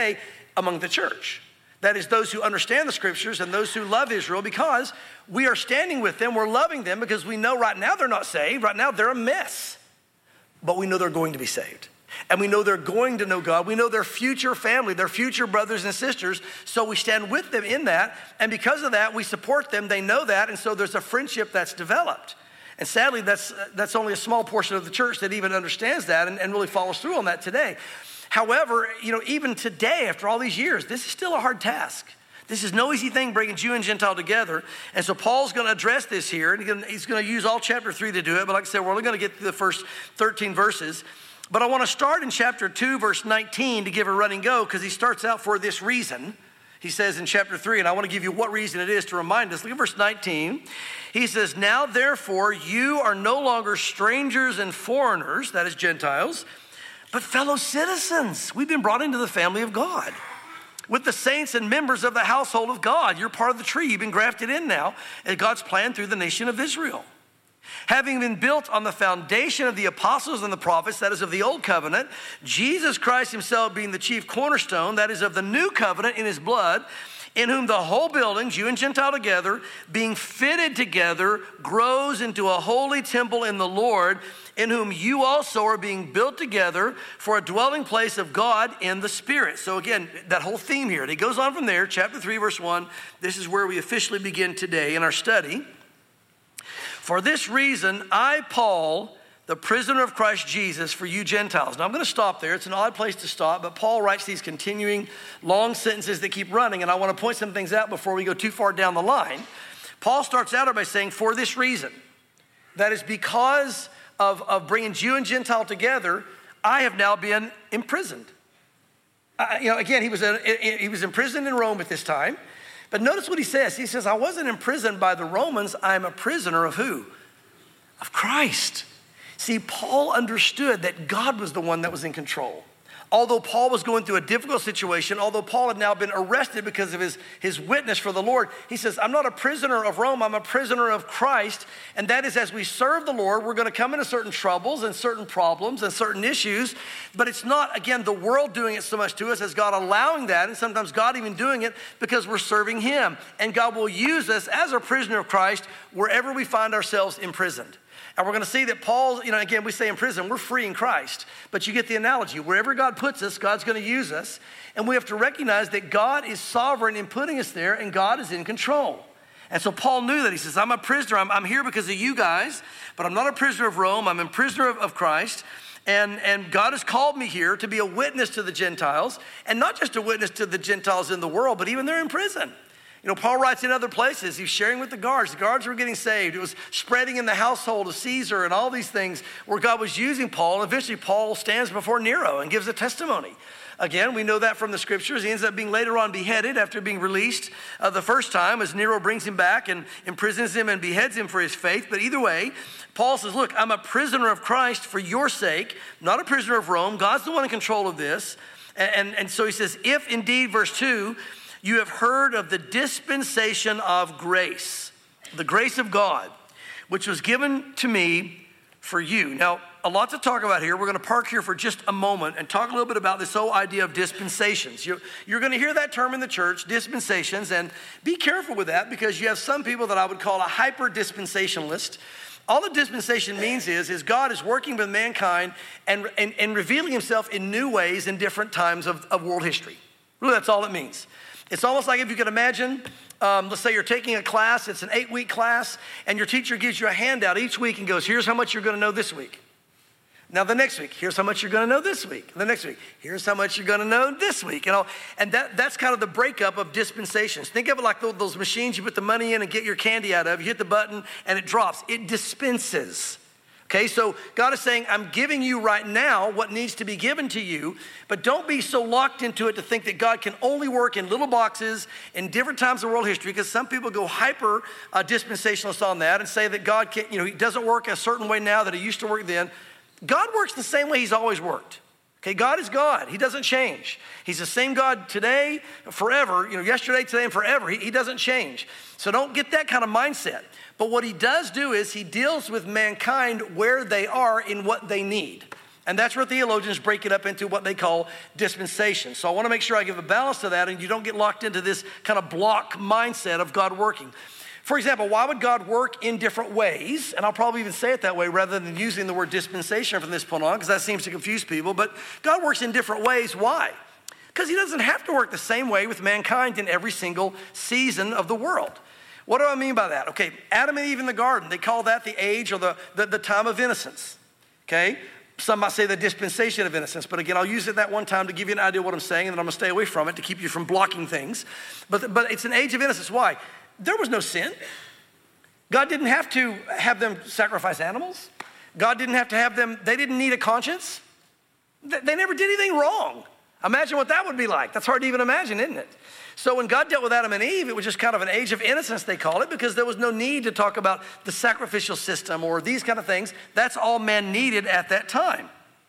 among the church. That is those who understand the scriptures and those who love Israel, because we are standing with them, we're loving them, because we know right now they're not saved, right now they're a mess. But we know they're going to be saved. And we know they're going to know God. We know their future family, their future brothers and sisters. So we stand with them in that. And because of that, we support them. They know that. And so there's a friendship that's developed. And sadly, that's only a small portion of the church that even understands that and really follows through on that today. However, even today, after all these years, this is still a hard task. This is no easy thing, bringing Jew and Gentile together. And so Paul's going to address this here. And he's going to use all chapter 3 to do it. But like I said, we're only going to get through the first 13 verses. But I want to start in chapter 2, verse 19 to give a running go, because he starts out for this reason. He says in chapter 3, and I want to give you what reason it is to remind us. Look at verse 19. He says, now therefore you are no longer strangers and foreigners, that is Gentiles, but fellow citizens. We've been brought into the family of God, with the saints and members of the household of God. You're part of the tree. You've been grafted in now as God's plan through the nation of Israel. Having been built on the foundation of the apostles and the prophets, that is of the old covenant, Jesus Christ himself being the chief cornerstone, that is of the new covenant in his blood, in whom the whole building, Jew and Gentile together, being fitted together, grows into a holy temple in the Lord, in whom you also are being built together for a dwelling place of God in the Spirit. So again, that whole theme here. And he goes on from there, chapter 3, verse 1. This is where we officially begin today in our study. For this reason, I, Paul, the prisoner of Christ Jesus, for you Gentiles. Now I'm going to stop there. It's an odd place to stop, but Paul writes these continuing long sentences that keep running, and I want to point some things out before we go too far down the line. Paul starts out by saying, for this reason. That is because of bringing Jew and Gentile together, I have now been imprisoned. Again, he was imprisoned in Rome at this time. But notice what he says. He says, I wasn't imprisoned by the Romans. I'm a prisoner of who? Of Christ. See, Paul understood that God was the one that was in control. Although Paul was going through a difficult situation, although Paul had now been arrested because of his witness for the Lord, he says, I'm not a prisoner of Rome, I'm a prisoner of Christ. And that is, as we serve the Lord, we're going to come into certain troubles and certain problems and certain issues. But it's not, again, the world doing it so much to us as God allowing that, and sometimes God even doing it because we're serving him. And God will use us as a prisoner of Christ wherever we find ourselves imprisoned. And we're going to see that Paul, again, we say in prison, we're free in Christ. But you get the analogy. Wherever God puts us, God's going to use us. And we have to recognize that God is sovereign in putting us there, and God is in control. And so Paul knew that. He says, I'm a prisoner. I'm here because of you guys, but I'm not a prisoner of Rome. I'm a prisoner of Christ. And God has called me here to be a witness to the Gentiles, and not just a witness to the Gentiles in the world, but even they're in prison. Paul writes in other places, he's sharing with the guards. The guards were getting saved. It was spreading in the household of Caesar and all these things where God was using Paul. And eventually Paul stands before Nero and gives a testimony. Again, we know that from the scriptures. He ends up being later on beheaded after being released the first time, as Nero brings him back and imprisons him and beheads him for his faith. But either way, Paul says, look, I'm a prisoner of Christ for your sake, not a prisoner of Rome. God's the one in control of this. And so he says, if indeed, verse 2, you have heard of the dispensation of grace, the grace of God, which was given to me for you. Now, a lot to talk about here. We're going to park here for just a moment and talk a little bit about this whole idea of dispensations. You're going to hear that term in the church, dispensations, and be careful with that, because you have some people that I would call a hyper-dispensationalist. All the dispensation means is God is working with mankind and revealing himself in new ways in different times of world history. Really, that's all it means. It's almost like if you could imagine, let's say you're taking a class, it's an 8-week class, and your teacher gives you a handout each week and goes, here's how much you're going to know this week. Now the next week, here's how much you're going to know this week. The next week, here's how much you're going to know this week. And that's kind of the breakup of dispensations. Think of it like those machines you put the money in and get your candy out of. You hit the button and it drops. It dispenses. Okay, so God is saying, I'm giving you right now what needs to be given to you, but don't be so locked into it to think that God can only work in little boxes in different times of world history, because some people go hyper dispensationalist on that and say that God can't, he doesn't work a certain way now that he used to work then. God works the same way he's always worked. Okay, God is God. He doesn't change. He's the same God today, forever, yesterday, today, and forever. He doesn't change. So don't get that kind of mindset. But what he does do is he deals with mankind where they are in what they need. And that's where theologians break it up into what they call dispensation. So I want to make sure I give a balance to that and you don't get locked into this kind of block mindset of God working. For example, why would God work in different ways? And I'll probably even say it that way rather than using the word dispensation from this point on, because that seems to confuse people. But God works in different ways. Why? Because he doesn't have to work the same way with mankind in every single season of the world. What do I mean by that? Okay, Adam and Eve in the garden, they call that the age or the time of innocence. Okay? Some might say the dispensation of innocence, but again, I'll use it that one time to give you an idea of what I'm saying, and then I'm gonna stay away from it to keep you from blocking things. But it's an age of innocence. Why? There was no sin. God didn't have to have them sacrifice animals. God didn't have to have them, they didn't need a conscience. They never did anything wrong. Imagine what that would be like. That's hard to even imagine, isn't it? So when God dealt with Adam and Eve, it was just kind of an age of innocence, they call it, because there was no need to talk about the sacrificial system or these kind of things. That's all man needed at that time.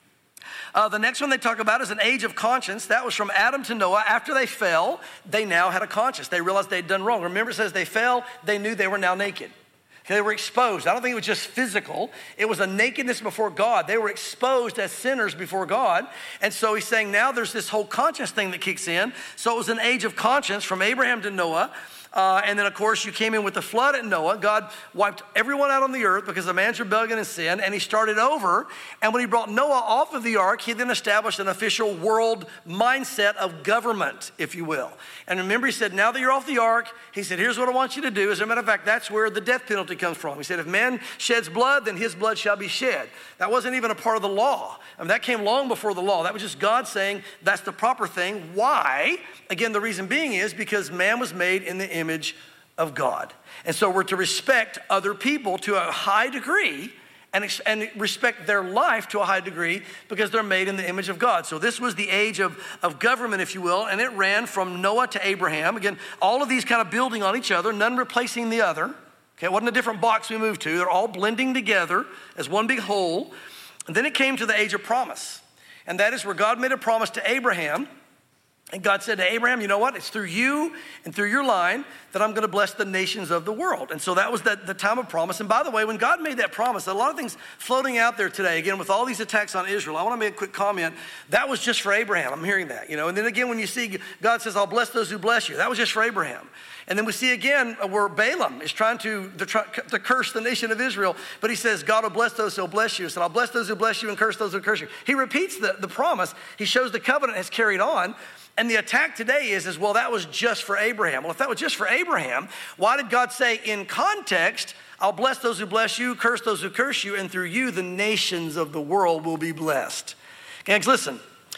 The next one they talk about is an age of conscience. That was from Adam to Noah. After they fell, they now had a conscience. They realized they'd done wrong. Remember, it says they fell, they knew they were now naked. They were exposed. I don't think it was just physical. It was a nakedness before God. They were exposed as sinners before God. And so he's saying now there's this whole conscience thing that kicks in. So it was an age of conscience from Abraham to Noah. And then, of course, you came in with the flood at Noah. God wiped everyone out on the earth because of man's rebellion and sin, and he started over. And when he brought Noah off of the ark, he then established an official world mindset of government, if you will. And remember, he said, now that you're off the ark, he said, here's what I want you to do. As a matter of fact, that's where the death penalty comes from. He said, if man sheds blood, then his blood shall be shed. That wasn't even a part of the law. I mean, that came long before the law. That was just God saying that's the proper thing. Why? Again, the reason being is because man was made in the image of God. And so we're to respect other people to a high degree and respect their life to a high degree because they're made in the image of God. So this was the age of government, if you will, and it ran from Noah to Abraham. Again, all of these kind of building on each other, none replacing the other. Okay, it wasn't a different box we moved to. They're all blending together as one big whole. And then it came to the age of promise. And that is where God made a promise to Abraham. And God said to Abraham, you know what? It's through you and through your line that I'm going to bless the nations of the world. And so that was the time of promise. And by the way, when God made that promise, a lot of things floating out there today, again, with all these attacks on Israel, I want to make a quick comment. That was just for Abraham. I'm hearing that, And then again, when you see God says, I'll bless those who bless you, that was just for Abraham. And then we see again where Balaam is trying to curse the nation of Israel, but he says, God will bless those who will bless you. He said, I'll bless those who bless you and curse those who curse you. He repeats the promise. He shows the covenant has carried on. And the attack today is, well, that was just for Abraham. Well, if that was just for Abraham, why did God say in context, I'll bless those who bless you, curse those who curse you, and through you the nations of the world will be blessed? Guys, listen.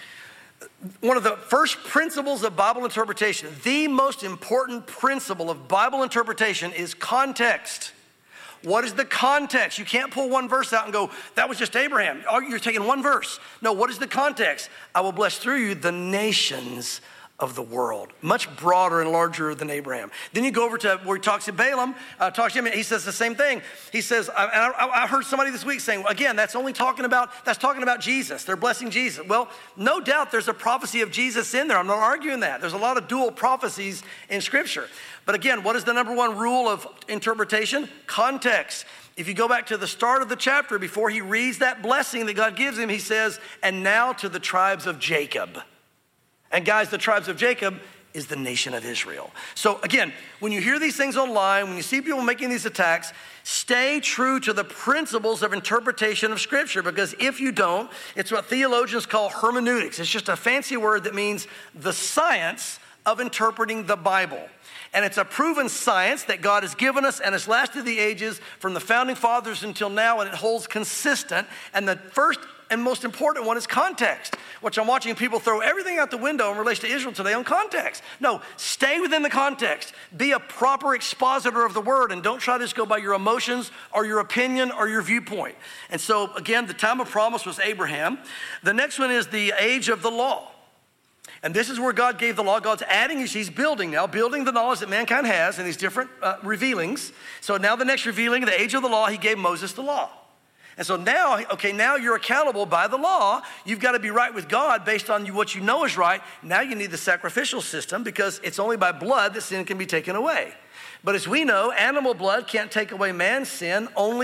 One of the first principles of Bible interpretation, the most important principle of Bible interpretation is context. What is the context? You can't pull one verse out and go, that was just Abraham. Oh, you're taking one verse. No, what is the context? I will bless through you the nations of the world. Much broader and larger than Abraham. Then you go over to where he talks to Balaam, talks to him, and he says the same thing. He says, I heard somebody this week saying, again, that's talking about Jesus. They're blessing Jesus. Well, no doubt there's a prophecy of Jesus in there. I'm not arguing that. There's a lot of dual prophecies in Scripture. But again, what is the number one rule of interpretation? Context. If you go back to the start of the chapter, before he reads that blessing that God gives him, he says, and now to the tribes of Jacob. And guys, the tribes of Jacob is the nation of Israel. So again, when you hear these things online, when you see people making these attacks, stay true to the principles of interpretation of Scripture, because if you don't, it's what theologians call hermeneutics. It's just a fancy word that means the science of interpreting the Bible. And it's a proven science that God has given us and has lasted the ages from the founding fathers until now, and it holds consistent. And the first and most important one is context, which I'm watching people throw everything out the window in relation to Israel today on context. No, stay within the context. Be a proper expositor of the word, and don't try to just go by your emotions or your opinion or your viewpoint. And so again, the time of promise was Abraham. The next one is the age of the law. And this is where God gave the law. God's adding, he's building the knowledge that mankind has in these different revealings. So now the next revealing, the age of the law, he gave Moses the law. And so now you're accountable by the law. You've got to be right with God based on what you know is right. Now you need the sacrificial system, because it's only by blood that sin can be taken away. But as we know, animal blood can't take away man's sin. Only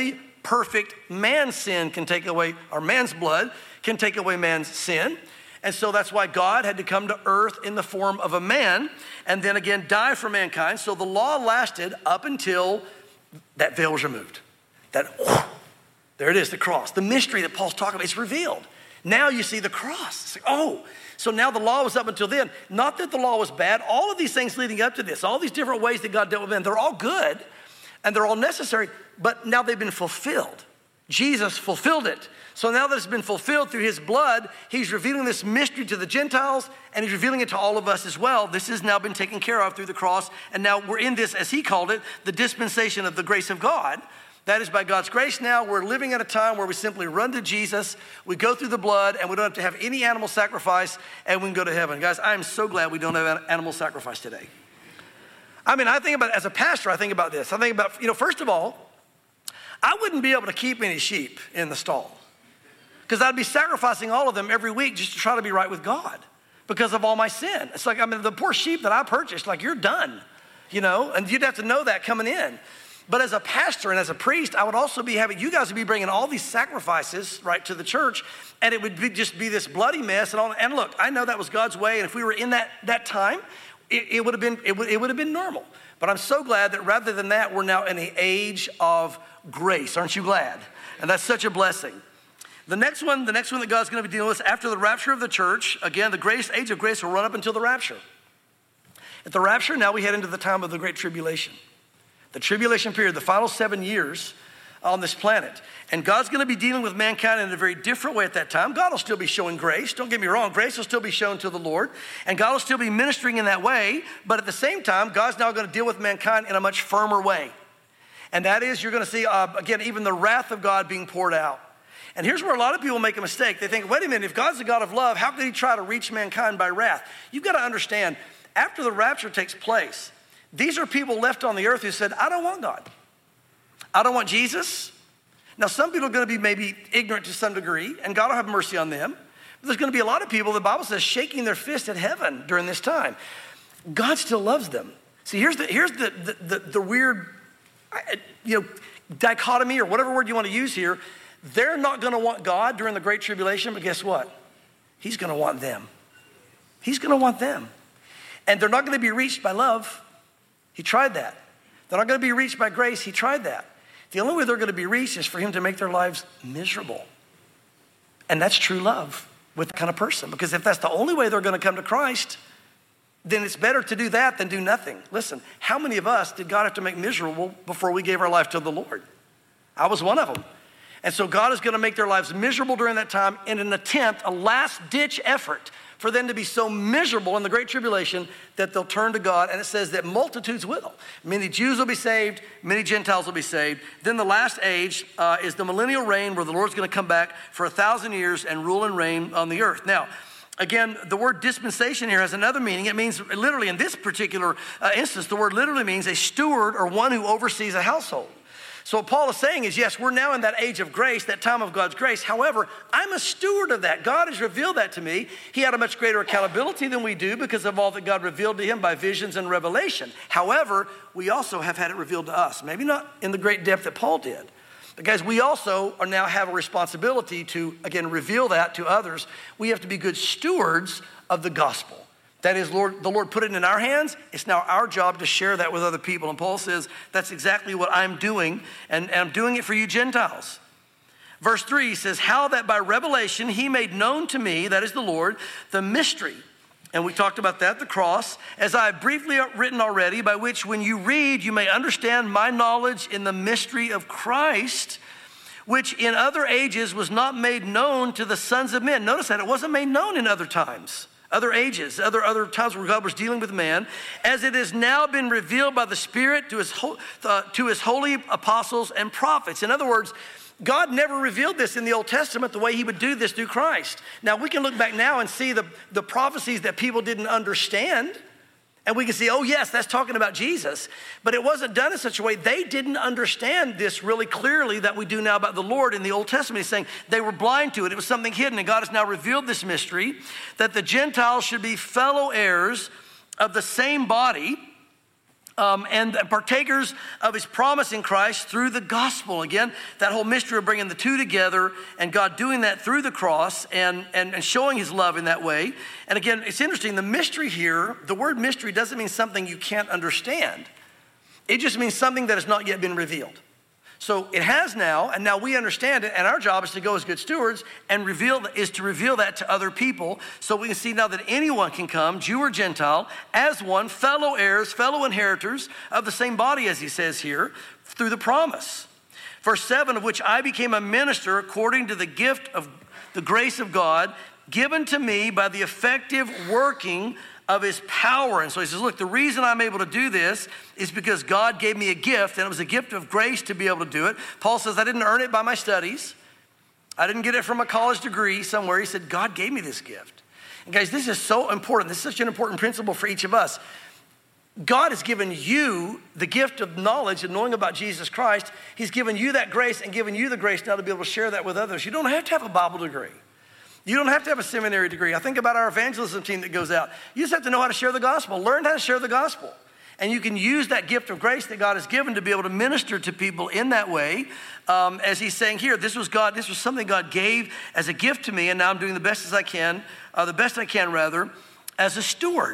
perfect man's sin can take away, or man's blood can take away man's sin. And so that's why God had to come to earth in the form of a man and then again die for mankind. So the law lasted up until that veil was removed. There it is, the cross. The mystery that Paul's talking about, it's revealed. Now you see the cross. It's like, oh, so now the law was up until then. Not that the law was bad. All of these things leading up to this, all these different ways that God dealt with men, they're all good and they're all necessary, but now they've been fulfilled. Jesus fulfilled it. So now that it's been fulfilled through his blood, he's revealing this mystery to the Gentiles and he's revealing it to all of us as well. This has now been taken care of through the cross. And now we're in this, as he called it, the dispensation of the grace of God. That is by God's grace now. We're living at a time where we simply run to Jesus, we go through the blood, and we don't have to have any animal sacrifice, and we can go to heaven. Guys, I'm so glad we don't have an animal sacrifice today. I mean, I think about, as a pastor, I think about this. I think about, first of all, I wouldn't be able to keep any sheep in the stall because I'd be sacrificing all of them every week just to try to be right with God because of all my sin. It's like, the poor sheep that I purchased, like, you're done, and you'd have to know that coming in. But as a pastor and as a priest, I would also be having, you guys would be bringing all these sacrifices, right, to the church, and it would just be this bloody mess. And look, I know that was God's way, and if we were in that time, it would have been normal. But I'm so glad that rather than that, we're now in the age of grace. Aren't you glad? And that's such a blessing. The next one that God's going to be dealing with after the rapture of the church, again, the age of grace will run up until the rapture. At the rapture, now we head into the time of the Great Tribulation. The tribulation period, the final 7 years on this planet. And God's going to be dealing with mankind in a very different way at that time. God will still be showing grace. Don't get me wrong. Grace will still be shown to the Lord. And God will still be ministering in that way. But at the same time, God's now going to deal with mankind in a much firmer way. And that is, you're going to see, again, even the wrath of God being poured out. And here's where a lot of people make a mistake. They think, wait a minute, if God's a God of love, how could he try to reach mankind by wrath? You've got to understand, after the rapture takes place, these are people left on the earth who said, I don't want God. I don't want Jesus. Now, some people are going to be maybe ignorant to some degree, and God will have mercy on them. But there's going to be a lot of people, the Bible says, shaking their fist at heaven during this time. God still loves them. See, here's the weird, dichotomy, or whatever word you want to use here. They're not going to want God during the Great Tribulation, but guess what? He's going to want them. He's going to want them. And they're not going to be reached by love. He tried that. They're not going to be reached by grace. He tried that. The only way they're going to be reached is for him to make their lives miserable. And that's true love with that kind of person. Because if that's the only way they're going to come to Christ, then it's better to do that than do nothing. Listen, how many of us did God have to make miserable before we gave our life to the Lord? I was one of them. And so God is going to make their lives miserable during that time in an attempt, a last-ditch effort for them to be so miserable in the Great Tribulation that they'll turn to God. And it says that multitudes will. Many Jews will be saved. Many Gentiles will be saved. Then the last age is the millennial reign, where the Lord's going to come back for 1,000 years and rule and reign on the earth. Now, again, the word dispensation here has another meaning. It means literally, in this particular instance, the word literally means a steward or one who oversees a household. So what Paul is saying is, yes, we're now in that age of grace, that time of God's grace. However, I'm a steward of that. God has revealed that to me. He had a much greater accountability than we do because of all that God revealed to him by visions and revelation. However, we also have had it revealed to us. Maybe not in the great depth that Paul did. But guys, we also now have a responsibility to, again, reveal that to others. We have to be good stewards of the gospel. That is, the Lord put it in our hands. It's now our job to share that with other people. And Paul says, that's exactly what I'm doing, and I'm doing it for you Gentiles. Verse 3 says, how that by revelation he made known to me, that is the Lord, the mystery. And we talked about that, the cross, as I have briefly written already, by which when you read, you may understand my knowledge in the mystery of Christ, which in other ages was not made known to the sons of men. Notice that it wasn't made known in other times. Other ages, other times where God was dealing with man, as it has now been revealed by the Spirit to his holy apostles and prophets. In other words, God never revealed this in the Old Testament the way he would do this through Christ. Now, we can look back now and see the prophecies that people didn't understand, and we can see, oh yes, that's talking about Jesus. But it wasn't done in such a way. They didn't understand this really clearly that we do now about the Lord in the Old Testament. He's saying they were blind to it. It was something hidden. And God has now revealed this mystery, that the Gentiles should be fellow heirs of the same body and partakers of his promise in Christ through the gospel. Again, that whole mystery of bringing the two together and God doing that through the cross and showing his love in that way. And again, it's interesting, the mystery here, the word mystery doesn't mean something you can't understand. It just means something that has not yet been revealed. So it has now, and now we understand it, and our job is to go as good stewards and reveal that to other people, so we can see now that anyone can come, Jew or Gentile, as one, fellow heirs, fellow inheritors of the same body, as he says here, through the promise. Verse 7, of which I became a minister according to the gift of the grace of God given to me by the effective working of his power. And so he says, look, the reason I'm able to do this is because God gave me a gift, and it was a gift of grace to be able to do it. Paul says, I didn't earn it by my studies. I didn't get it from a college degree somewhere. He said, God gave me this gift. And guys, this is so important. This is such an important principle for each of us. God has given you the gift of knowledge and knowing about Jesus Christ. He's given you that grace and given you the grace now to be able to share that with others. You don't have to have a Bible degree. You don't have to have a seminary degree. I think about our evangelism team that goes out. You just have to know how to share the gospel. Learn how to share the gospel. And you can use that gift of grace that God has given to be able to minister to people in that way. As he's saying here, this was something God gave as a gift to me, and now I'm doing the best I can as a steward.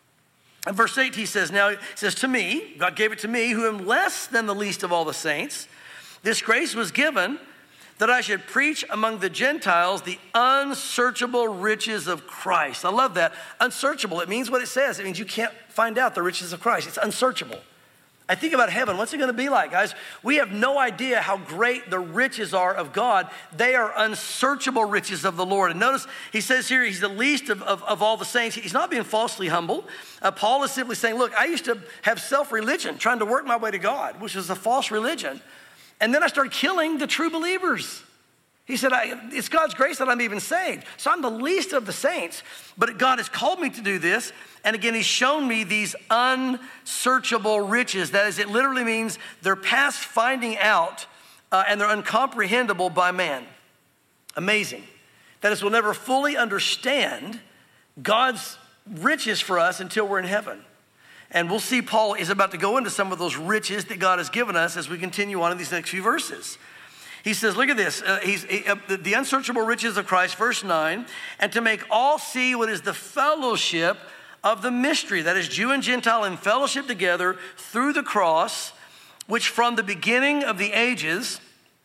In verse 8, he says, to me, God gave it to me, who am less than the least of all the saints. This grace was given that I should preach among the Gentiles the unsearchable riches of Christ. I love that. Unsearchable, it means what it says. It means you can't find out the riches of Christ. It's unsearchable. I think about heaven. What's it going to be like, guys? We have no idea how great the riches are of God. They are unsearchable riches of the Lord. And notice he says here, he's the least of all the saints. He's not being falsely humble. Paul is simply saying, look, I used to have self-religion, trying to work my way to God, which is a false religion. And then I started killing the true believers. He said, it's God's grace that I'm even saved. So I'm the least of the saints, but God has called me to do this. And again, he's shown me these unsearchable riches. That is, it literally means they're past finding out and they're incomprehensible by man. Amazing. That is, we'll never fully understand God's riches for us until we're in heaven. And we'll see Paul is about to go into some of those riches that God has given us as we continue on in these next few verses. He says, look at this, the unsearchable riches of Christ, verse 9, and to make all see what is the fellowship of the mystery, that is Jew and Gentile in fellowship together through the cross, which from the beginning of the ages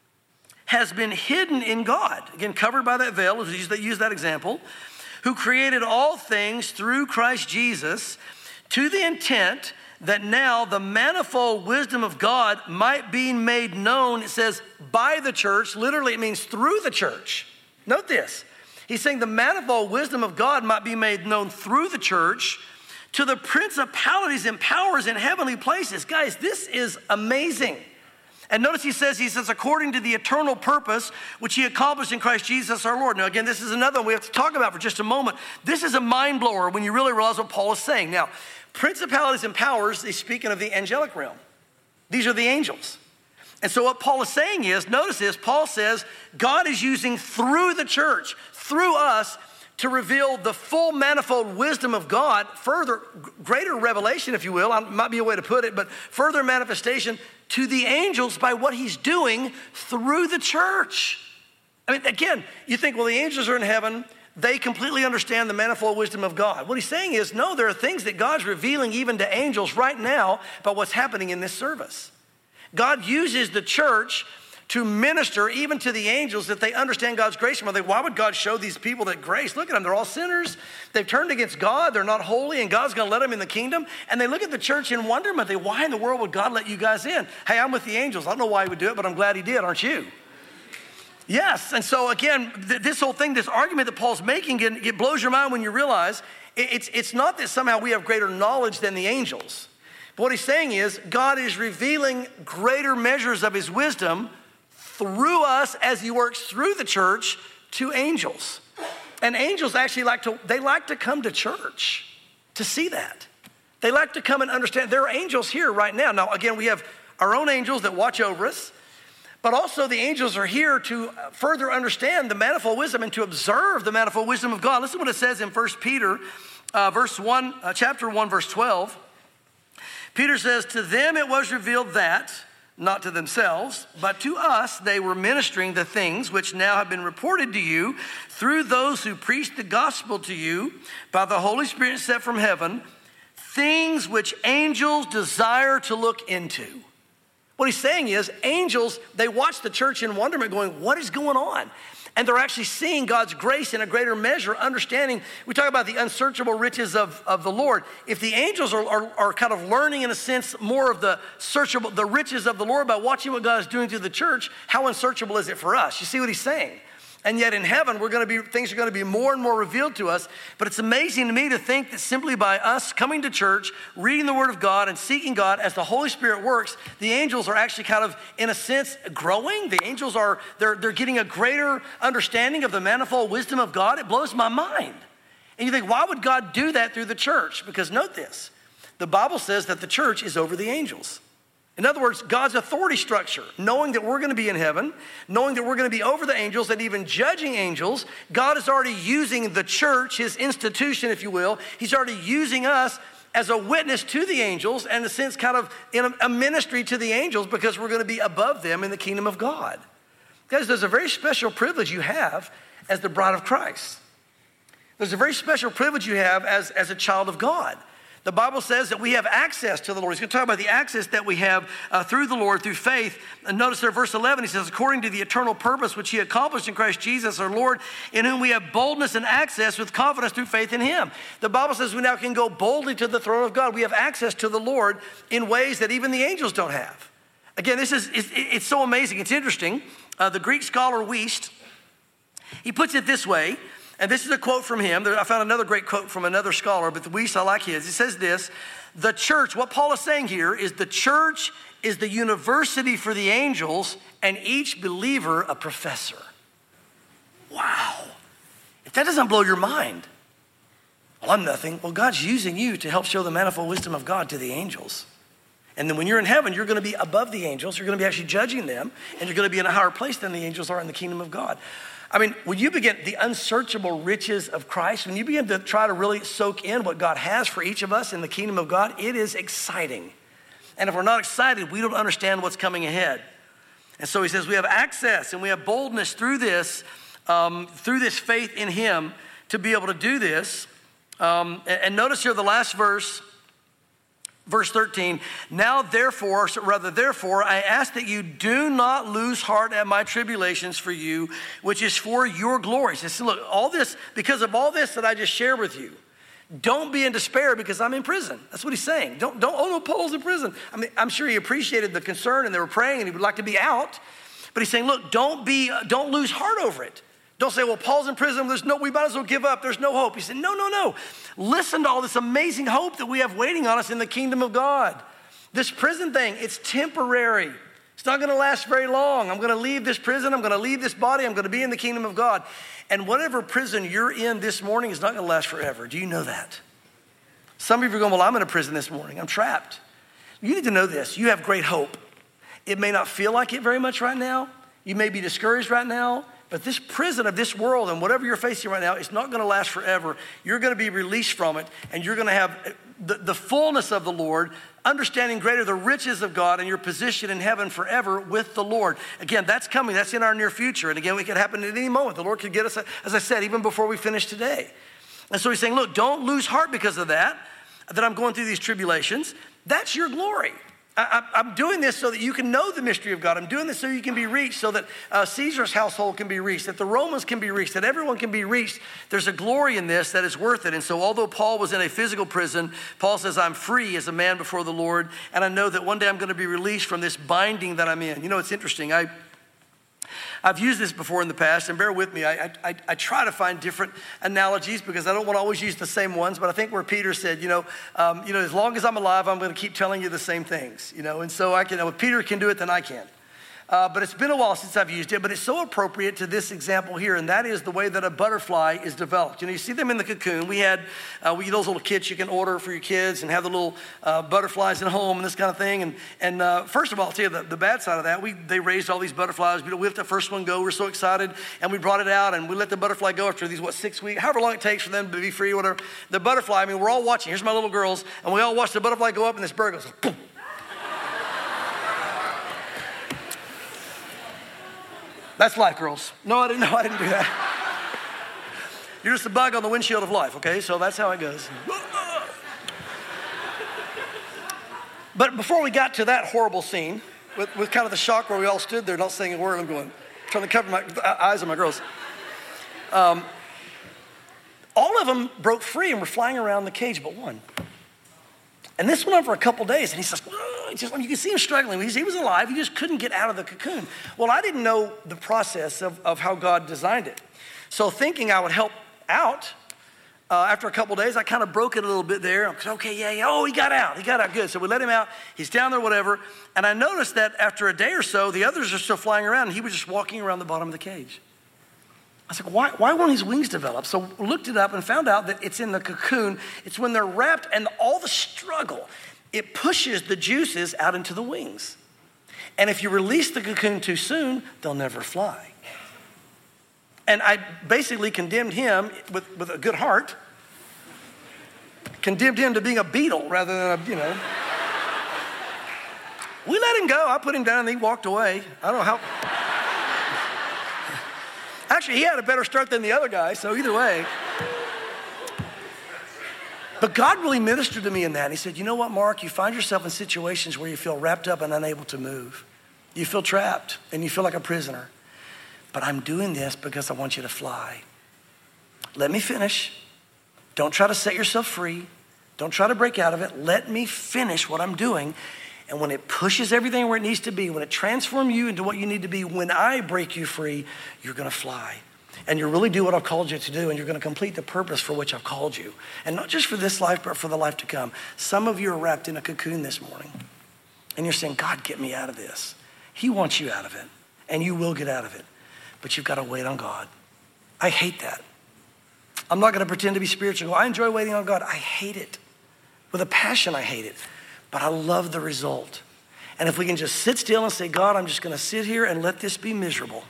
has been hidden in God. Again, covered by that veil, as they use that example, who created all things through Christ Jesus, to the intent that now the manifold wisdom of God might be made known, it says, by the church. Literally, it means through the church. Note this. He's saying the manifold wisdom of God might be made known through the church to the principalities and powers in heavenly places. Guys, this is amazing. And notice he says, according to the eternal purpose which he accomplished in Christ Jesus our Lord. Now again, this is another one we have to talk about for just a moment. This is a mind blower when you really realize what Paul is saying. Now, principalities and powers, he's speaking of the angelic realm. These are the angels. And so what Paul is saying is, notice this, Paul says, God is using through the church, through us, to reveal the full manifold wisdom of God, further, greater revelation, if you will, might be a way to put it, but further manifestation to the angels by what he's doing through the church. I mean, again, you think, well, the angels are in heaven, they completely understand the manifold wisdom of God. What he's saying is, no, there are things that God's revealing even to angels right now about what's happening in this service. God uses the church to minister even to the angels that they understand God's grace. Why would God show these people that grace? Look at them, they're all sinners. They've turned against God, they're not holy, and God's gonna let them in the kingdom. And they look at the church in wonderment. Why in the world would God let you guys in? Hey, I'm with the angels. I don't know why he would do it, but I'm glad he did, aren't you? Yes, and so again, this whole thing, this argument that Paul's making, it blows your mind when you realize it's not that somehow we have greater knowledge than the angels. But what he's saying is God is revealing greater measures of his wisdom through us as he works through the church to angels. And angels actually like to come to church to see that. They like to come and understand. There are angels here right now. Now, again, we have our own angels that watch over us, but also the angels are here to further understand the manifold wisdom and to observe the manifold wisdom of God. Listen to what it says in 1 Peter chapter 1, verse 12. Peter says, to them it was revealed that, not to themselves, but to us they were ministering the things which now have been reported to you through those who preached the gospel to you by the Holy Spirit sent from heaven, things which angels desire to look into. What he's saying is angels, they watch the church in wonderment going, what is going on? And they're actually seeing God's grace in a greater measure, understanding. We talk about the unsearchable riches of the Lord. If the angels are kind of learning, in a sense, more of the searchable, the riches of the Lord by watching what God is doing through the church, how unsearchable is it for us? You see what he's saying? And yet in heaven, things are going to be more and more revealed to us. But it's amazing to me to think that simply by us coming to church, reading the Word of God and seeking God as the Holy Spirit works, the angels are actually kind of, in a sense, growing. The angels they're getting a greater understanding of the manifold wisdom of God. It blows my mind. And you think, why would God do that through the church? Because note this, the Bible says that the church is over the angels. In other words, God's authority structure, knowing that we're going to be in heaven, knowing that we're going to be over the angels and even judging angels, God is already using the church, his institution, if you will. He's already using us as a witness to the angels and in a sense kind of in a ministry to the angels because we're going to be above them in the kingdom of God. Guys, there's a very special privilege you have as the bride of Christ. There's a very special privilege you have as a child of God. The Bible says that we have access to the Lord. He's going to talk about the access that we have through the Lord, through faith. And notice there, verse 11, he says, according to the eternal purpose which he accomplished in Christ Jesus our Lord, in whom we have boldness and access with confidence through faith in him. The Bible says we now can go boldly to the throne of God. We have access to the Lord in ways that even the angels don't have. Again, it's so amazing. It's interesting. The Greek scholar Wuest, he puts it this way. And this is a quote from him. I found another great quote from another scholar, but Wuest, I like his. It says this, the church, what Paul is saying here is the church is the university for the angels and each believer a professor. Wow. If that doesn't blow your mind, well, I'm nothing. Well, God's using you to help show the manifold wisdom of God to the angels. And then when you're in heaven, you're going to be above the angels. You're going to be actually judging them, and you're going to be in a higher place than the angels are in the kingdom of God. I mean, when you begin the unsearchable riches of Christ, when you begin to try to really soak in what God has for each of us in the kingdom of God, it is exciting. And if we're not excited, we don't understand what's coming ahead. And so he says we have access and we have boldness through this faith in him to be able to do this. And notice here the last verse, Verse 13, now therefore, I ask that you do not lose heart at my tribulations for you, which is for your glory. He says, look, all this, because of all this that I just shared with you, don't be in despair because I'm in prison. That's what he's saying. Oh no, Paul's in prison. I mean, I'm sure he appreciated the concern and they were praying and he would like to be out. But he's saying, look, don't lose heart over it. Don't say, well, Paul's in prison. We might as well give up. There's no hope. He said, no. Listen to all this amazing hope that we have waiting on us in the kingdom of God. This prison thing, it's temporary. It's not going to last very long. I'm going to leave this prison. I'm going to leave this body. I'm going to be in the kingdom of God. And whatever prison you're in this morning is not going to last forever. Do you know that? Some of you are going, well, I'm in a prison this morning. I'm trapped. You need to know this. You have great hope. It may not feel like it very much right now. You may be discouraged right now. But this prison of this world and whatever you're facing right now, it's not going to last forever. You're going to be released from it, and you're going to have the fullness of the Lord, understanding greater the riches of God and your position in heaven forever with the Lord. Again, that's coming. That's in our near future. And again, it could happen at any moment. The Lord could get us, as I said, even before we finish today. And so he's saying, look, don't lose heart because of that I'm going through these tribulations. That's your glory. I'm doing this so that you can know the mystery of God. I'm doing this so you can be reached, so that Caesar's household can be reached, that the Romans can be reached, that everyone can be reached. There's a glory in this that is worth it. And so although Paul was in a physical prison, Paul says, I'm free as a man before the Lord, and I know that one day I'm going to be released from this binding that I'm in. You know, it's interesting. I've used this before in the past, and bear with me. I try to find different analogies because I don't want to always use the same ones. But I think where Peter said, as long as I'm alive, I'm going to keep telling you the same things. And so if Peter can do it, then I can. But it's been a while since I've used it, but it's so appropriate to this example here, and that is the way that a butterfly is developed. You know, you see them in the cocoon. We had those little kits you can order for your kids and have the little butterflies at home and this kind of thing. And first of all, I'll tell you the bad side of that. They raised all these butterflies. We let the first one go. We're so excited, and we brought it out, and we let the butterfly go after these, 6 weeks, however long it takes for them to be free, whatever. The butterfly, I mean, we're all watching. Here's my little girls, and we all watch the butterfly go up, and this bird goes, boom. That's life, girls. No, I didn't do that. You're just a bug on the windshield of life, okay? So that's how it goes. But before we got to that horrible scene, with kind of the shock where we all stood there not saying a word, I'm trying to cover my eyes on my girls. All of them broke free and were flying around the cage but one. And this went on for a couple days, and he says, you can see him struggling. He was alive. He just couldn't get out of the cocoon. Well, I didn't know the process of how God designed it. So thinking I would help out, after a couple days, I kind of broke it a little bit there. I said, okay, yeah, oh, he got out, good. So we let him out. He's down there, whatever. And I noticed that after a day or so, the others are still flying around, and he was just walking around the bottom of the cage. I was like, why won't his wings develop? So looked it up and found out that it's in the cocoon. It's when they're wrapped and all the struggle, it pushes the juices out into the wings. And if you release the cocoon too soon, they'll never fly. And I basically condemned him with a good heart, condemned him to being a beetle rather than We let him go. I put him down and he walked away. I don't know how. Actually, he had a better start than the other guy, so either way. But God really ministered to me in that. He said, you know what, Mark? You find yourself in situations where you feel wrapped up and unable to move. You feel trapped and you feel like a prisoner. But I'm doing this because I want you to fly. Let me finish. Don't try to set yourself free. Don't try to break out of it. Let me finish what I'm doing. And when it pushes everything where it needs to be, when it transforms you into what you need to be, when I break you free, you're going to fly. And you'll really do what I've called you to do, and you're going to complete the purpose for which I've called you. And not just for this life, but for the life to come. Some of you are wrapped in a cocoon this morning, and you're saying, God, get me out of this. He wants you out of it, and you will get out of it. But you've got to wait on God. I hate that. I'm not going to pretend to be spiritual. I enjoy waiting on God. I hate it. With a passion, I hate it. But I love the result. And if we can just sit still and say, God, I'm just going to sit here and let this be miserable.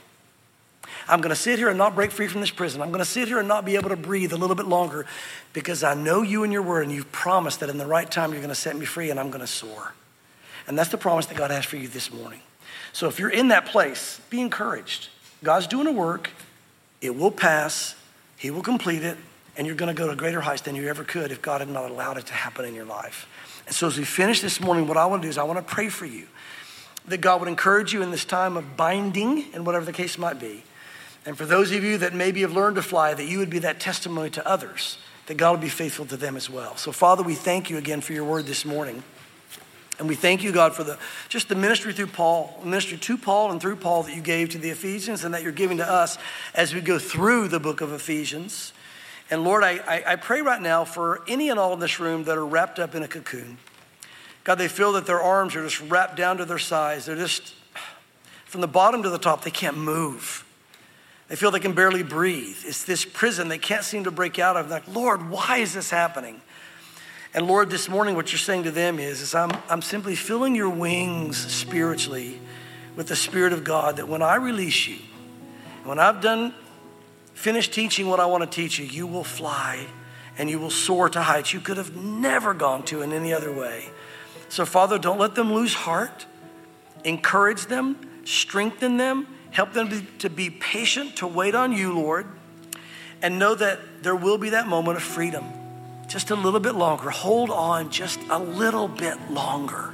I'm going to sit here and not break free from this prison. I'm going to sit here and not be able to breathe a little bit longer because I know you and your word, and you've promised that in the right time you're going to set me free and I'm going to soar. And that's the promise that God has for you this morning. So if you're in that place, be encouraged. God's doing a work. It will pass. He will complete it. And you're going to go to greater heights than you ever could if God had not allowed it to happen in your life. And so as we finish this morning, what I want to do is I want to pray for you, that God would encourage you in this time of binding and whatever the case might be. And for those of you that maybe have learned to fly, that you would be that testimony to others, that God would be faithful to them as well. So Father, we thank you again for your word this morning. And we thank you, God, for just the ministry through Paul, ministry to Paul and through Paul that you gave to the Ephesians and that you're giving to us as we go through the book of Ephesians. And Lord, I pray right now for any and all in this room that are wrapped up in a cocoon. God, they feel that their arms are just wrapped down to their sides. They're just, from the bottom to the top, they can't move. They feel they can barely breathe. It's this prison they can't seem to break out of. They're like, Lord, why is this happening? And Lord, this morning what you're saying to them is I'm simply filling your wings spiritually with the Spirit of God, that when I release you, when I've finished teaching what I want to teach you, you will fly and you will soar to heights you could have never gone to in any other way. So Father, don't let them lose heart. Encourage them, strengthen them, help them to be patient, to wait on you, Lord, and know that there will be that moment of freedom. Just a little bit longer. Hold on just a little bit longer.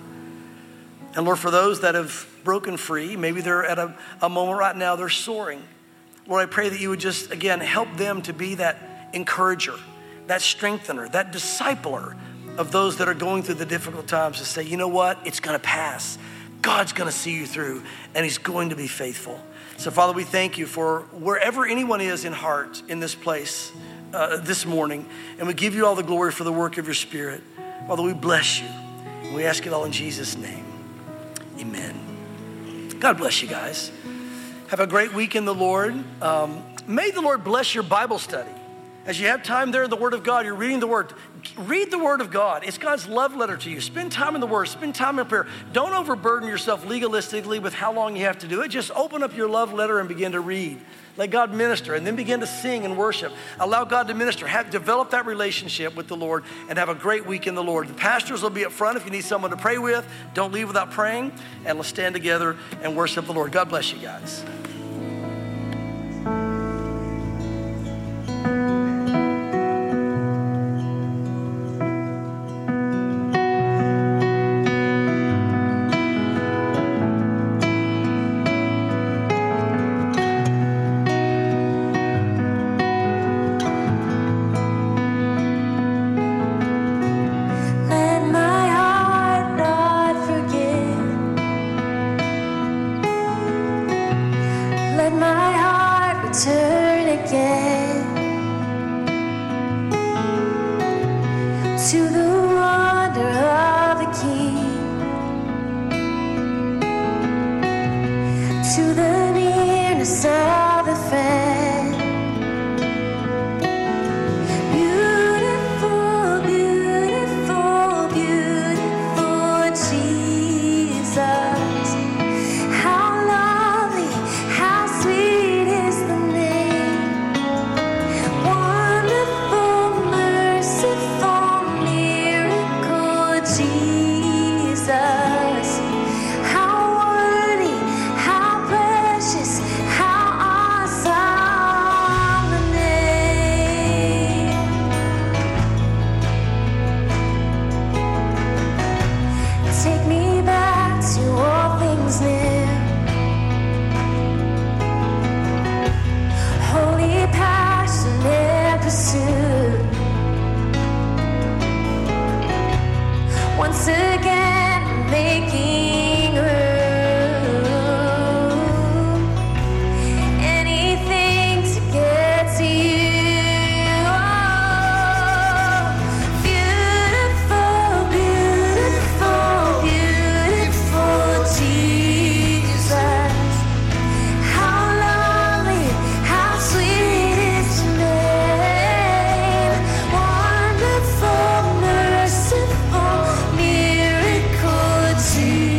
And Lord, for those that have broken free, maybe they're at a moment right now, they're soaring. Lord, I pray that you would just, again, help them to be that encourager, that strengthener, that discipler of those that are going through the difficult times, to say, you know what, it's going to pass. God's going to see you through, and he's going to be faithful. So Father, we thank you for wherever anyone is in heart in this place this morning, and we give you all the glory for the work of your Spirit. Father, we bless you, and we ask it all in Jesus' name. Amen. God bless you guys. Have a great week in the Lord. May the Lord bless your Bible study. As you have time there in the Word of God, you're reading the Word. Read the Word of God. It's God's love letter to you. Spend time in the Word. Spend time in prayer. Don't overburden yourself legalistically with how long you have to do it. Just open up your love letter and begin to read. Let God minister, and then begin to sing and worship. Allow God to minister. Develop that relationship with the Lord, and have a great week in the Lord. The pastors will be up front if you need someone to pray with. Don't leave without praying, and let's stand together and worship the Lord. God bless you guys. Jesus.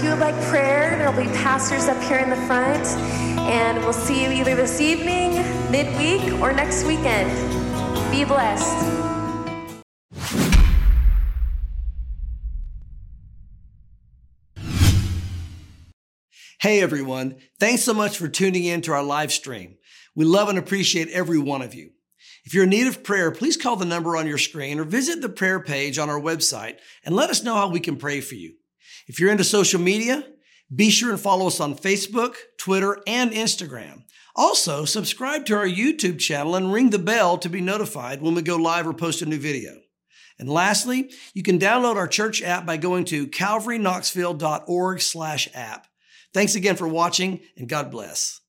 if you would like prayer, there'll be pastors up here in the front. And we'll see you either this evening, midweek, or next weekend. Be blessed. Hey everyone, thanks so much for tuning in to our live stream. We love and appreciate every one of you. If you're in need of prayer, please call the number on your screen or visit the prayer page on our website and let us know how we can pray for you. If you're into social media, be sure and follow us on Facebook, Twitter, and Instagram. Also, subscribe to our YouTube channel and ring the bell to be notified when we go live or post a new video. And lastly, you can download our church app by going to calvaryknoxville.org/app. Thanks again for watching, and God bless.